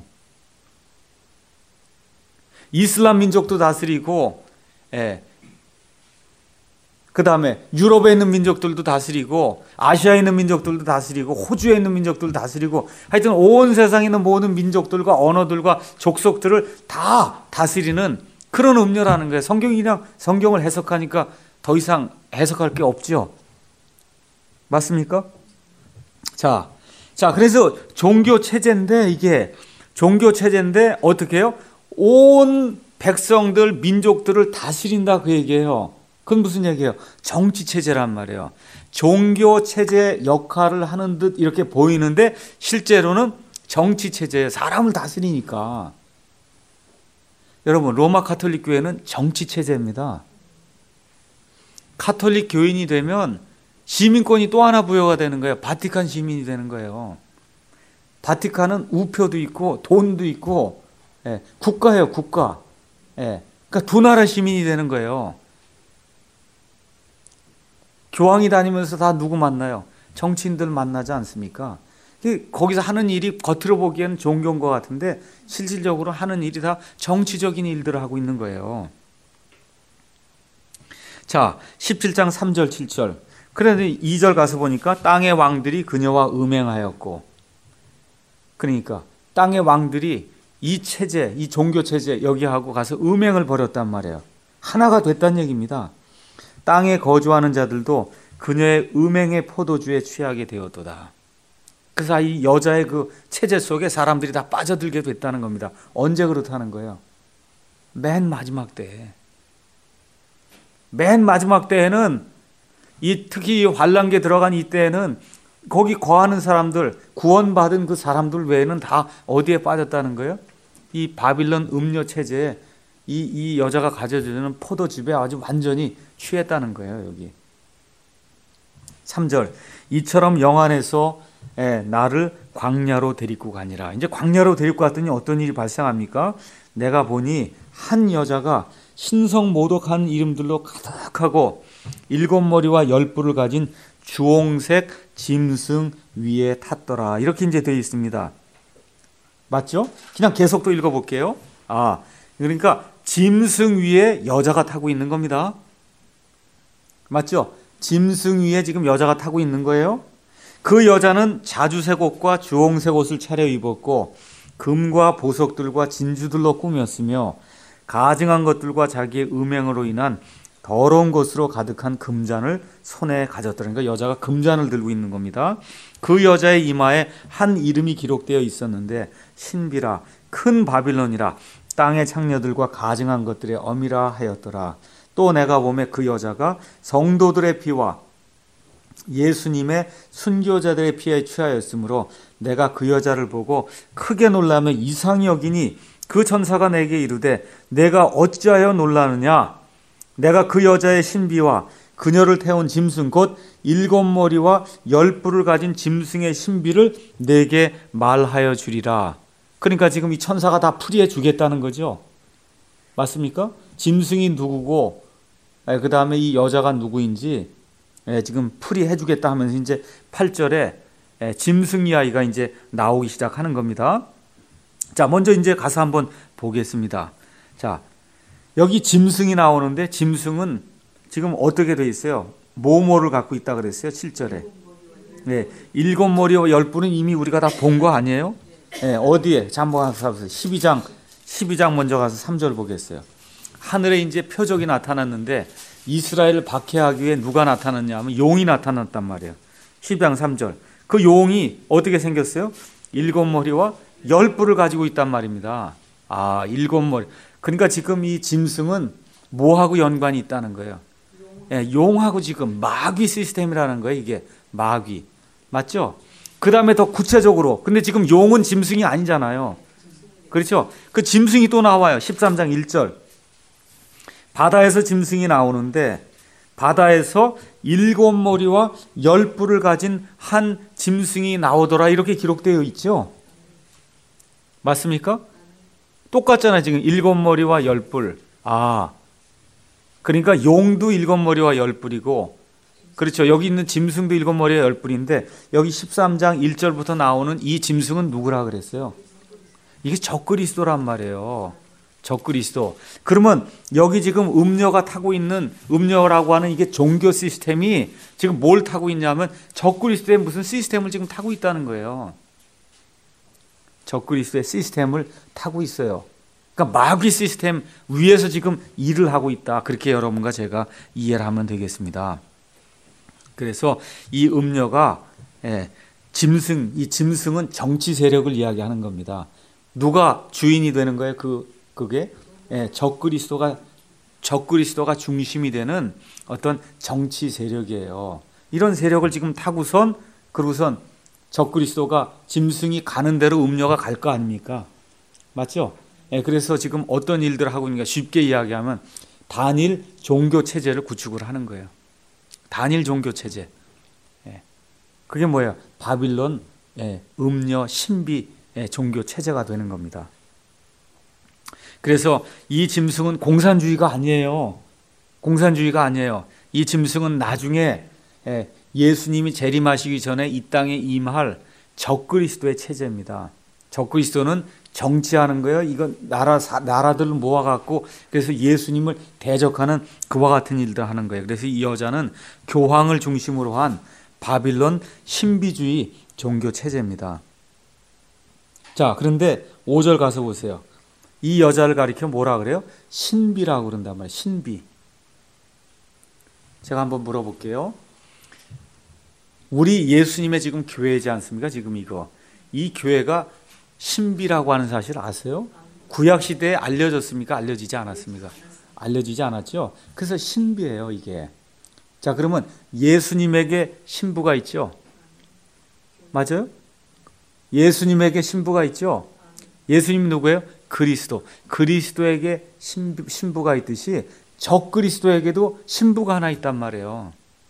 이슬람 민족도 다스리고, 그 다음에 유럽에 있는 민족들도 다스리고, 아시아에 있는 민족들도 다스리고, 호주에 있는 민족들도 다스리고, 하여튼 온 세상에 있는 모든 민족들과 언어들과 족속들을 다 다스리는 그런 음료라는 거예요. 성경이 그냥 성경을 해석하니까 더 이상 해석할 게 없죠. 맞습니까? 자, 그래서 종교 체제인데 이게 종교 체제인데 어떻게 해요? 온 백성들, 민족들을 다스린다 그 얘기예요. 그건 무슨 얘기예요? 정치 체제란 말이에요. 종교 체제 역할을 하는 듯 이렇게 보이는데 실제로는 정치 체제예요. 사람을 다스리니까. 여러분, 로마 가톨릭 교회는 정치 체제입니다. 가톨릭 교인이 되면 시민권이 또 하나 부여가 되는 거예요. 바티칸 시민이 되는 거예요. 바티칸은 우표도 있고 돈도 있고 국가예요, 국가. 그러니까 두 나라 시민이 되는 거예요. 교황이 다니면서 다 누구 만나요? 정치인들 만나지 않습니까? 거기서 하는 일이 겉으로 보기에는 종교인 것 같은데 실질적으로 하는 일이 다 정치적인 일들을 하고 있는 거예요. 자, 17장 3절 7절. 그런데 2절 가서 보니까 땅의 왕들이 그녀와 음행하였고, 그러니까 땅의 왕들이 이 체제, 이 종교 체제 여기하고 가서 음행을 벌였단 말이에요. 하나가 됐단 얘기입니다. 땅에 거주하는 자들도 그녀의 음행의 포도주에 취하게 되었도다. 그래서 이 여자의 그 체제 속에 사람들이 다 빠져들게 됐다는 겁니다. 언제 그렇다는 거예요? 맨 마지막 때에. 맨 마지막 때에는 특히 이 환란기에 들어간 이때에는 거기 거하는 사람들, 구원받은 그 사람들 외에는 다 어디에 빠졌다는 거예요? 이 바빌론 음료 체제에 이 여자가 가져주는 포도즙에 아주 완전히 취했다는 거예요. 여기 3절, 이처럼 영안에서 나를 광야로 데리고 가니라. 이제 광야로 데리고 갔더니 어떤 일이 발생합니까? 내가 보니 한 여자가 신성 모독한 이름들로 가득하고 7머리와 10뿔을 가진 주홍색 짐승 위에 탔더라. 이렇게 이제 되어 있습니다. 맞죠? 그냥 계속 또 읽어볼게요. 그러니까 짐승 위에 여자가 타고 있는 겁니다. 맞죠? 짐승 위에 지금 여자가 타고 있는 거예요. 그 여자는 자주색 옷과 주홍색 옷을 차려입었고 금과 보석들과 진주들로 꾸몄으며 가증한 것들과 자기의 음행으로 인한 더러운 것으로 가득한 금잔을 손에 가졌더라. 그러니까 여자가 금잔을 들고 있는 겁니다. 그 여자의 이마에 한 이름이 기록되어 있었는데 신비라, 큰 바빌론이라, 땅의 창녀들과 가증한 것들의 어미라 하였더라. 또 내가 보매 그 여자가 성도들의 피와 예수님의 순교자들의 피에 취하였으므로 내가 그 여자를 보고 크게 놀라며 이상히 여기니 그 천사가 내게 이르되 내가 어찌하여 놀라느냐? 내가 그 여자의 신비와 그녀를 태운 짐승 곧 7머리와 10뿔을 가진 짐승의 신비를 내게 말하여 주리라. 그러니까 지금 이 천사가 다 풀이해 주겠다는 거죠. 맞습니까? 짐승이 누구고 그 다음에 이 여자가 누구인지 지금 풀이해 주겠다 하면서 이제 8절에 짐승 이야기가 이제 나오기 시작하는 겁니다. 자, 먼저 이제 가서 한번 보겠습니다. 자, 여기 짐승이 나오는데 짐승은 지금 어떻게 되어 있어요? 뭐뭐를 갖고 있다 그랬어요? 7절에. 7머리와 10뿔은 이미 우리가 다 본 거 아니에요? 어디에? 자, 한번 가서 보세요. 12장 먼저 가서 3절 보겠어요. 하늘에 이제 표적이 나타났는데 이스라엘을 박해하기 위해 누가 나타났냐 하면 용이 나타났단 말이에요. 12장 3절. 그 용이 어떻게 생겼어요? 7머리와 10뿔을 가지고 있단 말입니다. 7머리. 그러니까 지금 이 짐승은 뭐하고 연관이 있다는 거예요? 용하고 지금 마귀 시스템이라는 거예요. 이게 마귀. 맞죠? 그 다음에 더 구체적으로. 근데 지금 용은 짐승이 아니잖아요. 그렇죠? 그 짐승이 또 나와요. 13장 1절. 바다에서 짐승이 나오는데 바다에서 7머리와 10뿔을 가진 한 짐승이 나오더라. 이렇게 기록되어 있죠. 맞습니까? 똑같잖아요. 지금 7머리와 10뿔. 그러니까 용도 7머리와 10뿔이고, 그렇죠. 여기 있는 짐승도 7머리와 10뿔인데 여기 13장 1절부터 나오는 이 짐승은 누구라 그랬어요? 이게 적그리스도란 말이에요. 적그리스도. 그러면 여기 지금 음녀가 타고 있는 음녀라고 하는 이게 종교 시스템이 지금 뭘 타고 있냐면 적그리스도의 무슨 시스템을 지금 타고 있다는 거예요. 적그리스도의 시스템을 타고 있어요. 그러니까 마귀 시스템 위에서 지금 일을 하고 있다. 그렇게 여러분과 제가 이해를 하면 되겠습니다. 그래서 이 음녀가 이 짐승은 정치 세력을 이야기하는 겁니다. 누가 주인이 되는 거예요? 그게 적그리스도가 중심이 되는 어떤 정치 세력이에요. 이런 세력을 지금 타고선 그러고선 적그리스도가 짐승이 가는 대로 음녀가 갈 거 아닙니까? 맞죠? 그래서 지금 어떤 일들을 하고 있는가 쉽게 이야기하면 단일 종교 체제를 구축을 하는 거예요. 단일 종교 체제. 그게 뭐예요? 바빌론 음녀 신비 종교 체제가 되는 겁니다. 그래서 이 짐승은 공산주의가 아니에요. 공산주의가 아니에요. 이 짐승은 나중에 예수님이 재림하시기 전에 이 땅에 임할 적그리스도의 체제입니다. 적그리스도는 정치하는 거예요. 이건 나라들을 모아갖고 그래서 예수님을 대적하는 그와 같은 일들 하는 거예요. 그래서 이 여자는 교황을 중심으로 한 바빌론 신비주의 종교 체제입니다. 자, 그런데 5절 가서 보세요. 이 여자를 가리켜 뭐라 그래요? 신비라고 그런단 말이에요. 신비. 제가 한번 물어볼게요. 우리 예수님의 지금 교회지 않습니까? 지금 이 교회가 신비라고 하는 사실 아세요? 구약 시대에 알려졌습니까? 알려지지 않았습니까? 알려지지 않았죠. 그래서 신비예요, 이게. 자, 그러면 예수님에게 신부가 있죠? 맞아요? 예수님에게 신부가 있죠? 예수님이 누구예요? 그리스도. 그리스도에게 신부가 있듯이 적그리스도에게도 신부가 하나 있단 말이에요.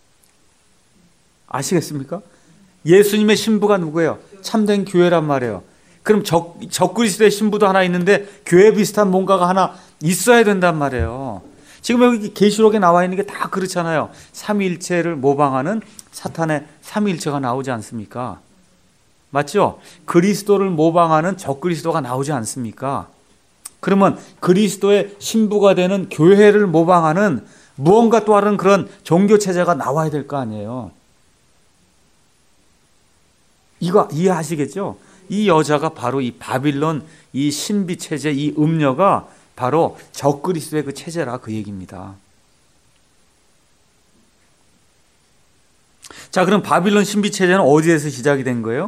아시겠습니까? 예수님의 신부가 누구예요? 참된 교회란 말이에요. 그럼 적그리스도의 신부도 하나 있는데 교회 비슷한 뭔가가 하나 있어야 된단 말이에요. 지금 여기 계시록에 나와 있는 게 다 그렇잖아요. 삼위일체를 모방하는 사탄의 삼위일체가 나오지 않습니까? 맞죠? 그리스도를 모방하는 적그리스도가 나오지 않습니까? 그러면 그리스도의 신부가 되는 교회를 모방하는 무언가 또 다른 그런 종교체제가 나와야 될 거 아니에요. 이거 이해하시겠죠? 이 여자가 바로 이 바빌론, 이 신비체제, 이 음녀가 바로 적그리스도의 그 체제라 그 얘기입니다. 자, 그럼 바빌론 신비체제는 어디에서 시작이 된 거예요?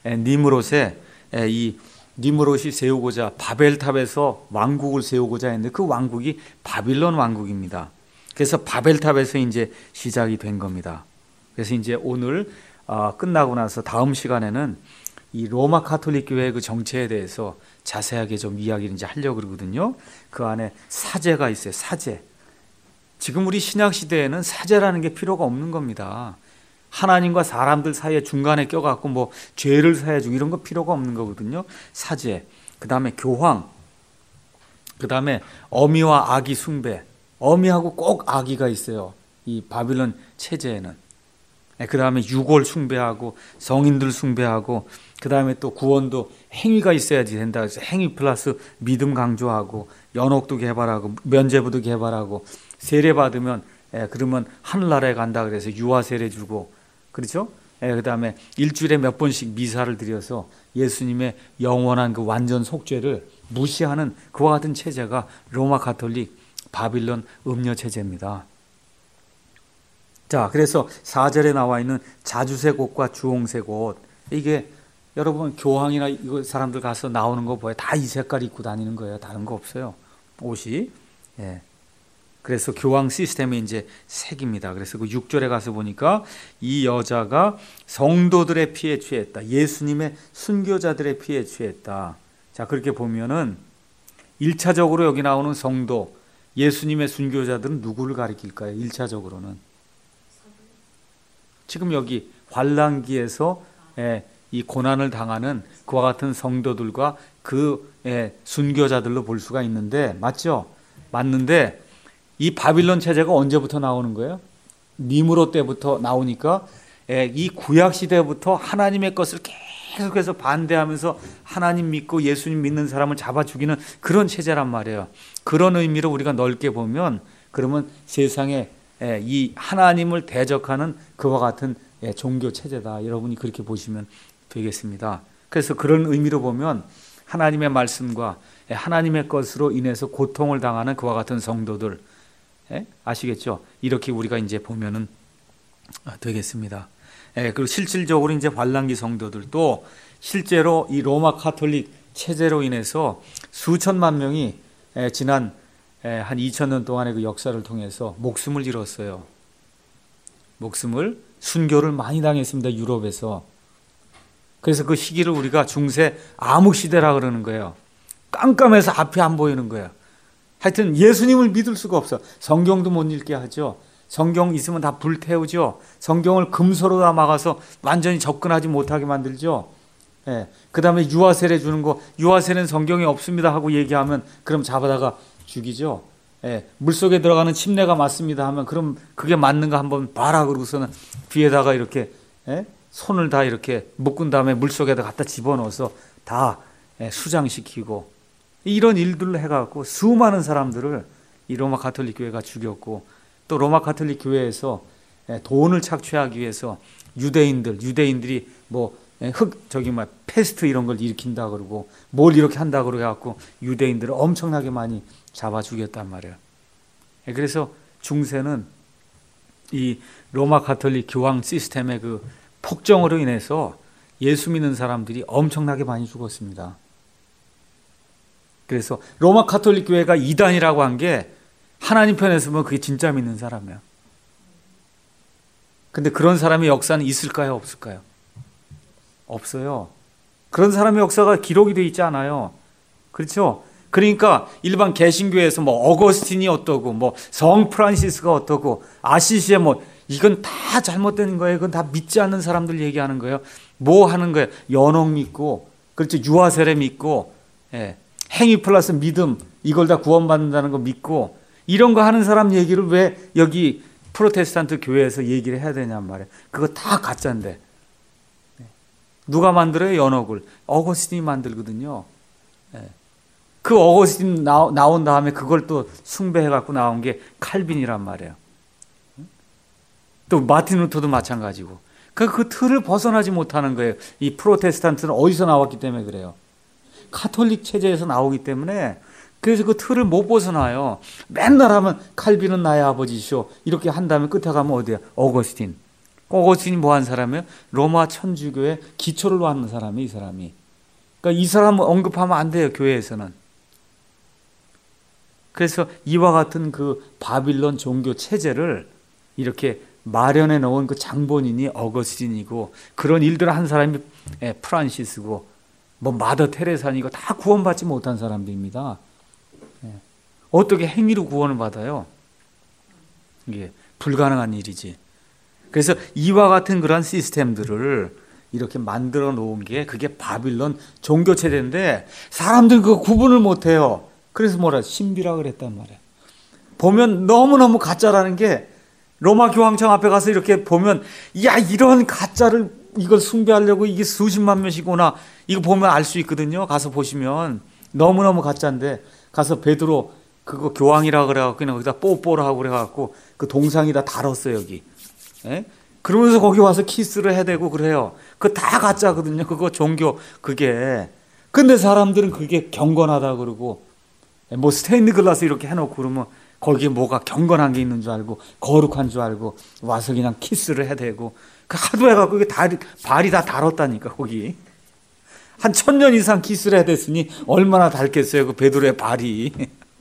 니므롯이 세우고자 바벨탑에서 왕국을 세우고자 했는데 그 왕국이 바빌론 왕국입니다. 그래서 바벨탑에서 이제 시작이 된 겁니다. 그래서 이제 오늘 끝나고 나서 다음 시간에는 이 로마 가톨릭 교회의 그 정체에 대해서 자세하게 좀 이야기를 이제 하려고 그러거든요. 그 안에 사제가 있어요. 사제. 지금 우리 신약 시대에는 사제라는 게 필요가 없는 겁니다. 하나님과 사람들 사이에 중간에 껴갖고 뭐 죄를 사해주고 이런 거 필요가 없는 거거든요. 사제. 그 다음에 교황. 그 다음에 어미와 아기 숭배. 어미하고 꼭 아기가 있어요. 이 바빌론 체제에는. 그 다음에 유골 숭배하고 성인들 숭배하고 그 다음에 또 구원도 행위가 있어야지 된다. 그래서 행위 플러스 믿음 강조하고 연옥도 개발하고 면죄부도 개발하고 세례 받으면 그러면 하늘나라에 간다 그래서 유아 세례 주고 그렇죠? 그 다음에 일주일에 몇 번씩 미사를 드려서 예수님의 영원한 그 완전 속죄를 무시하는 그와 같은 체제가 로마 가톨릭 바빌론 음녀 체제입니다. 자, 그래서 4절에 나와 있는 자주색 옷과 주홍색 옷, 이게 여러분 교황이나 이거 사람들 가서 나오는 거 보여 다 이 색깔 입고 다니는 거예요. 다른 거 없어요. 옷이. 그래서 교황 시스템이 이제 색입니다. 그래서 그 6절에 가서 보니까 이 여자가 성도들의 피에 취했다. 예수님의 순교자들의 피에 취했다. 자, 그렇게 보면은 1차적으로 여기 나오는 성도, 예수님의 순교자들은 누구를 가리킬까요? 1차적으로는. 지금 여기 환난기에서 이 고난을 당하는 그와 같은 성도들과 그 순교자들로 볼 수가 있는데 맞죠? 맞는데 이 바빌론 체제가 언제부터 나오는 거예요? 니므롯 때부터 나오니까 이 구약 시대부터 하나님의 것을 계속해서 반대하면서 하나님 믿고 예수님 믿는 사람을 잡아 죽이는 그런 체제란 말이에요. 그런 의미로 우리가 넓게 보면 그러면 세상에 이 하나님을 대적하는 그와 같은 종교 체제다. 여러분이 그렇게 보시면 되겠습니다. 그래서 그런 의미로 보면 하나님의 말씀과 하나님의 것으로 인해서 고통을 당하는 그와 같은 성도들, 아시겠죠? 이렇게 우리가 이제 보면은 되겠습니다. 그리고 실질적으로 이제 환란기 성도들도 실제로 이 로마 카톨릭 체제로 인해서 수천만 명이 지난 한 2000년 동안의 그 역사를 통해서 목숨을 잃었어요. 순교를 많이 당했습니다. 유럽에서. 그래서 그 시기를 우리가 중세 암흑시대라 그러는 거예요. 깜깜해서 앞이 안 보이는 거예요. 하여튼 예수님을 믿을 수가 없어. 성경도 못 읽게 하죠. 성경 있으면 다 불태우죠. 성경을 금서로 다 막아서 완전히 접근하지 못하게 만들죠. 그 다음에 유아세례 주는 거, 유아세례는 성경에 없습니다 하고 얘기하면 그럼 잡아다가 죽이죠. 물속에 들어가는 침례가 맞습니다 하면 그럼 그게 맞는가 한번 봐라 그러고서는 뒤에다가 이렇게 손을 다 이렇게 묶은 다음에 물속에다 갖다 집어넣어서 다 수장시키고 이런 일들을 해갖고 수많은 사람들을 이 로마 가톨릭 교회가 죽였고, 또 로마 가톨릭 교회에서 돈을 착취하기 위해서 유대인들이 패스트 이런 걸 일으킨다 그러고 뭘 이렇게 한다 그러고 해갖고 유대인들을 엄청나게 많이 잡아 죽였단 말이에요. 그래서 중세는 이 로마 가톨릭 교황 시스템의 그 폭정으로 인해서 예수 믿는 사람들이 엄청나게 많이 죽었습니다. 그래서 로마 가톨릭 교회가 이단이라고 한 게 하나님 편에서 보면 그게 진짜 믿는 사람이에요. 근데 그런 사람의 역사는 있을까요? 없을까요? 없어요. 그런 사람의 역사가 기록이 되어 있지 않아요. 그렇죠? 그러니까 일반 개신교에서 어거스틴이 어떠고 성 프란시스가 어떠고 아시시에 이건 다 잘못된 거예요. 그건 다 믿지 않는 사람들 얘기하는 거예요. 뭐 하는 거예요? 연옥 믿고, 그렇죠? 유아세례 믿고, 행위 플러스 믿음, 이걸 다 구원받는다는 거 믿고, 이런 거 하는 사람 얘기를 왜 여기 프로테스탄트 교회에서 얘기를 해야 되냔 말이에요. 그거 다 가짜인데. 누가 만들어요? 연옥을. 어거스틴이 만들거든요. 그 어거스틴 나온 다음에 그걸 또 숭배해갖고 나온 게 칼빈이란 말이에요. 또 마틴 루터도 마찬가지고. 그 틀을 벗어나지 못하는 거예요. 이 프로테스탄트는 어디서 나왔기 때문에 그래요. 카톨릭 체제에서 나오기 때문에 그래서 그 틀을 못 벗어나요. 맨날 하면 칼빈은 나의 아버지시오. 이렇게 한 다음에 끝에 가면 어디야? 어거스틴. 어거스틴이 뭐 한 사람이에요? 로마 천주교의 기초를 놓는 사람이 이 사람이. 그러니까 이 사람 언급하면 안 돼요. 교회에서는. 그래서 이와 같은 그 바빌론 종교 체제를 이렇게 마련해 놓은 그 장본인이 어거스틴이고, 그런 일들을 한 사람이 프란시스고 마더 테레사니고 다 구원받지 못한 사람들입니다. 어떻게 행위로 구원을 받아요? 이게 불가능한 일이지. 그래서 이와 같은 그런 시스템들을 이렇게 만들어 놓은 게 그게 바빌론 종교 체제인데 사람들 그 구분을 못 해요. 그래서 신비라 그랬단 말이에요. 보면 너무너무 가짜라는 게, 로마 교황청 앞에 가서 이렇게 보면 이런 가짜를 이걸 숭배하려고 이게 수십만 명씩이구나, 이거 보면 알 수 있거든요. 가서 보시면 너무너무 가짜인데, 가서 베드로 그거 교황이라 그래갖고 그냥 거기다 뽀뽀를 하고 그래갖고 그 동상에다 달았어요 여기. 그러면서 거기 와서 키스를 해대고 그래요. 그거 다 가짜거든요. 그거 종교 그게. 근데 사람들은 그게 경건하다 그러고 스테인드 글라스 이렇게 해놓고 그러면 거기에 뭐가 경건한 게 있는 줄 알고 거룩한 줄 알고 와서 그냥 키스를 해대고, 그 하도 해갖고 이게 발이 다 달았다니까. 거기 한 1000년 이상 키스를 해댔으니 얼마나 닳겠어요 그 베드로의 발이.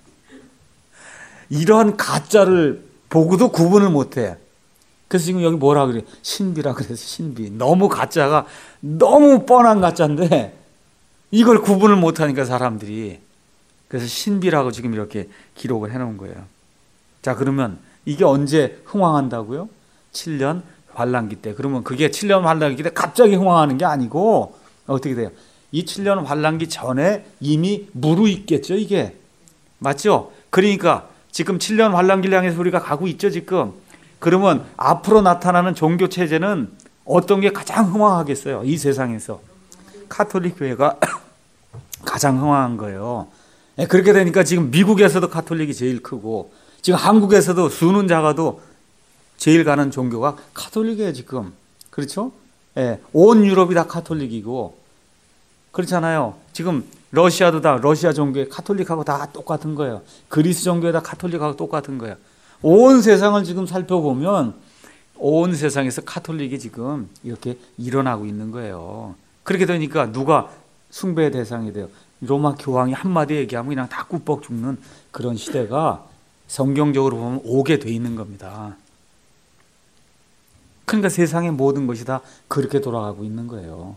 이런 가짜를 보고도 구분을 못해. 그래서 지금 여기 뭐라 그래? 신비라 그래서 신비. 너무 가짜가 너무 뻔한 가짜인데 이걸 구분을 못하니까 사람들이. 그래서 신비라고 지금 이렇게 기록을 해놓은 거예요. 자, 그러면 이게 언제 흥왕한다고요? 7년 환란기 때. 그러면 그게 7년 환란기 때 갑자기 흥왕하는 게 아니고 어떻게 돼요? 이 7년 환란기 전에 이미 무르익겠죠 이게. 맞죠? 그러니까 지금 7년 환란기를 향해서 우리가 가고 있죠 지금. 그러면 앞으로 나타나는 종교 체제는 어떤 게 가장 흥왕하겠어요? 이 세상에서 카톨릭 교회가 가장 흥왕한 거예요. 그렇게 되니까 지금 미국에서도 카톨릭이 제일 크고, 지금 한국에서도 수능자가도 제일 가는 종교가 카톨릭이에요 지금. 그렇죠? 온 유럽이 다 카톨릭이고 그렇잖아요. 지금 러시아도 다 러시아 종교에 카톨릭하고 다 똑같은 거예요. 그리스 종교에 다 카톨릭하고 똑같은 거예요. 온 세상을 지금 살펴보면 온 세상에서 카톨릭이 지금 이렇게 일어나고 있는 거예요. 그렇게 되니까 누가 숭배의 대상이 돼요? 로마 교황이 한마디 얘기하면 그냥 다 꾸벅 죽는 그런 시대가 성경적으로 보면 오게 돼 있는 겁니다. 그러니까 세상의 모든 것이 다 그렇게 돌아가고 있는 거예요.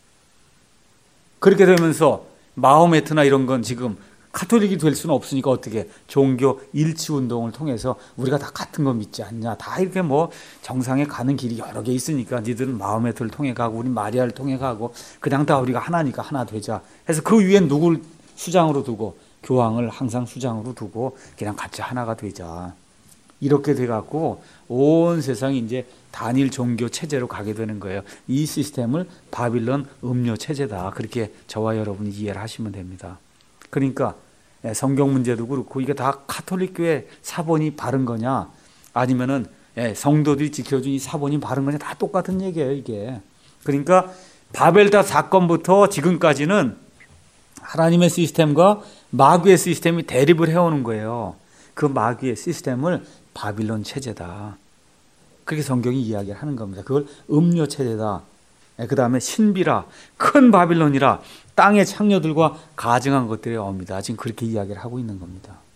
그렇게 되면서 마호메트나 이런 건 지금 카톨릭이 될 수는 없으니까 어떻게 종교 일치 운동을 통해서 우리가 다 같은 거 믿지 않냐, 다 이렇게 뭐 정상에 가는 길이 여러 개 있으니까 니들은 마호메트를 통해 가고 우리 마리아를 통해 가고 그냥 다 우리가 하나니까 하나 되자 해서 그 위에 누굴 수장으로 두고 교황을 항상 수장으로 두고 그냥 같이 하나가 되자 이렇게 돼 갖고 온 세상이 이제 단일 종교 체제로 가게 되는 거예요. 이 시스템을 바빌론 음료 체제다, 그렇게 저와 여러분이 이해를 하시면 됩니다. 그러니까 성경 문제도 그렇고 이게 다 카톨릭 교회 사본이 바른 거냐 아니면은 성도들이 지켜준 이 사본이 바른 거냐 다 똑같은 얘기예요 이게. 그러니까 바벨탑 사건부터 지금까지는 하나님의 시스템과 마귀의 시스템이 대립을 해오는 거예요. 그 마귀의 시스템을 바빌론 체제다, 그렇게 성경이 이야기를 하는 겁니다. 그걸 음료 체제다. 그 다음에 신비라, 큰 바빌론이라, 땅의 창녀들과 가증한 것들이 옵니다. 지금 그렇게 이야기를 하고 있는 겁니다.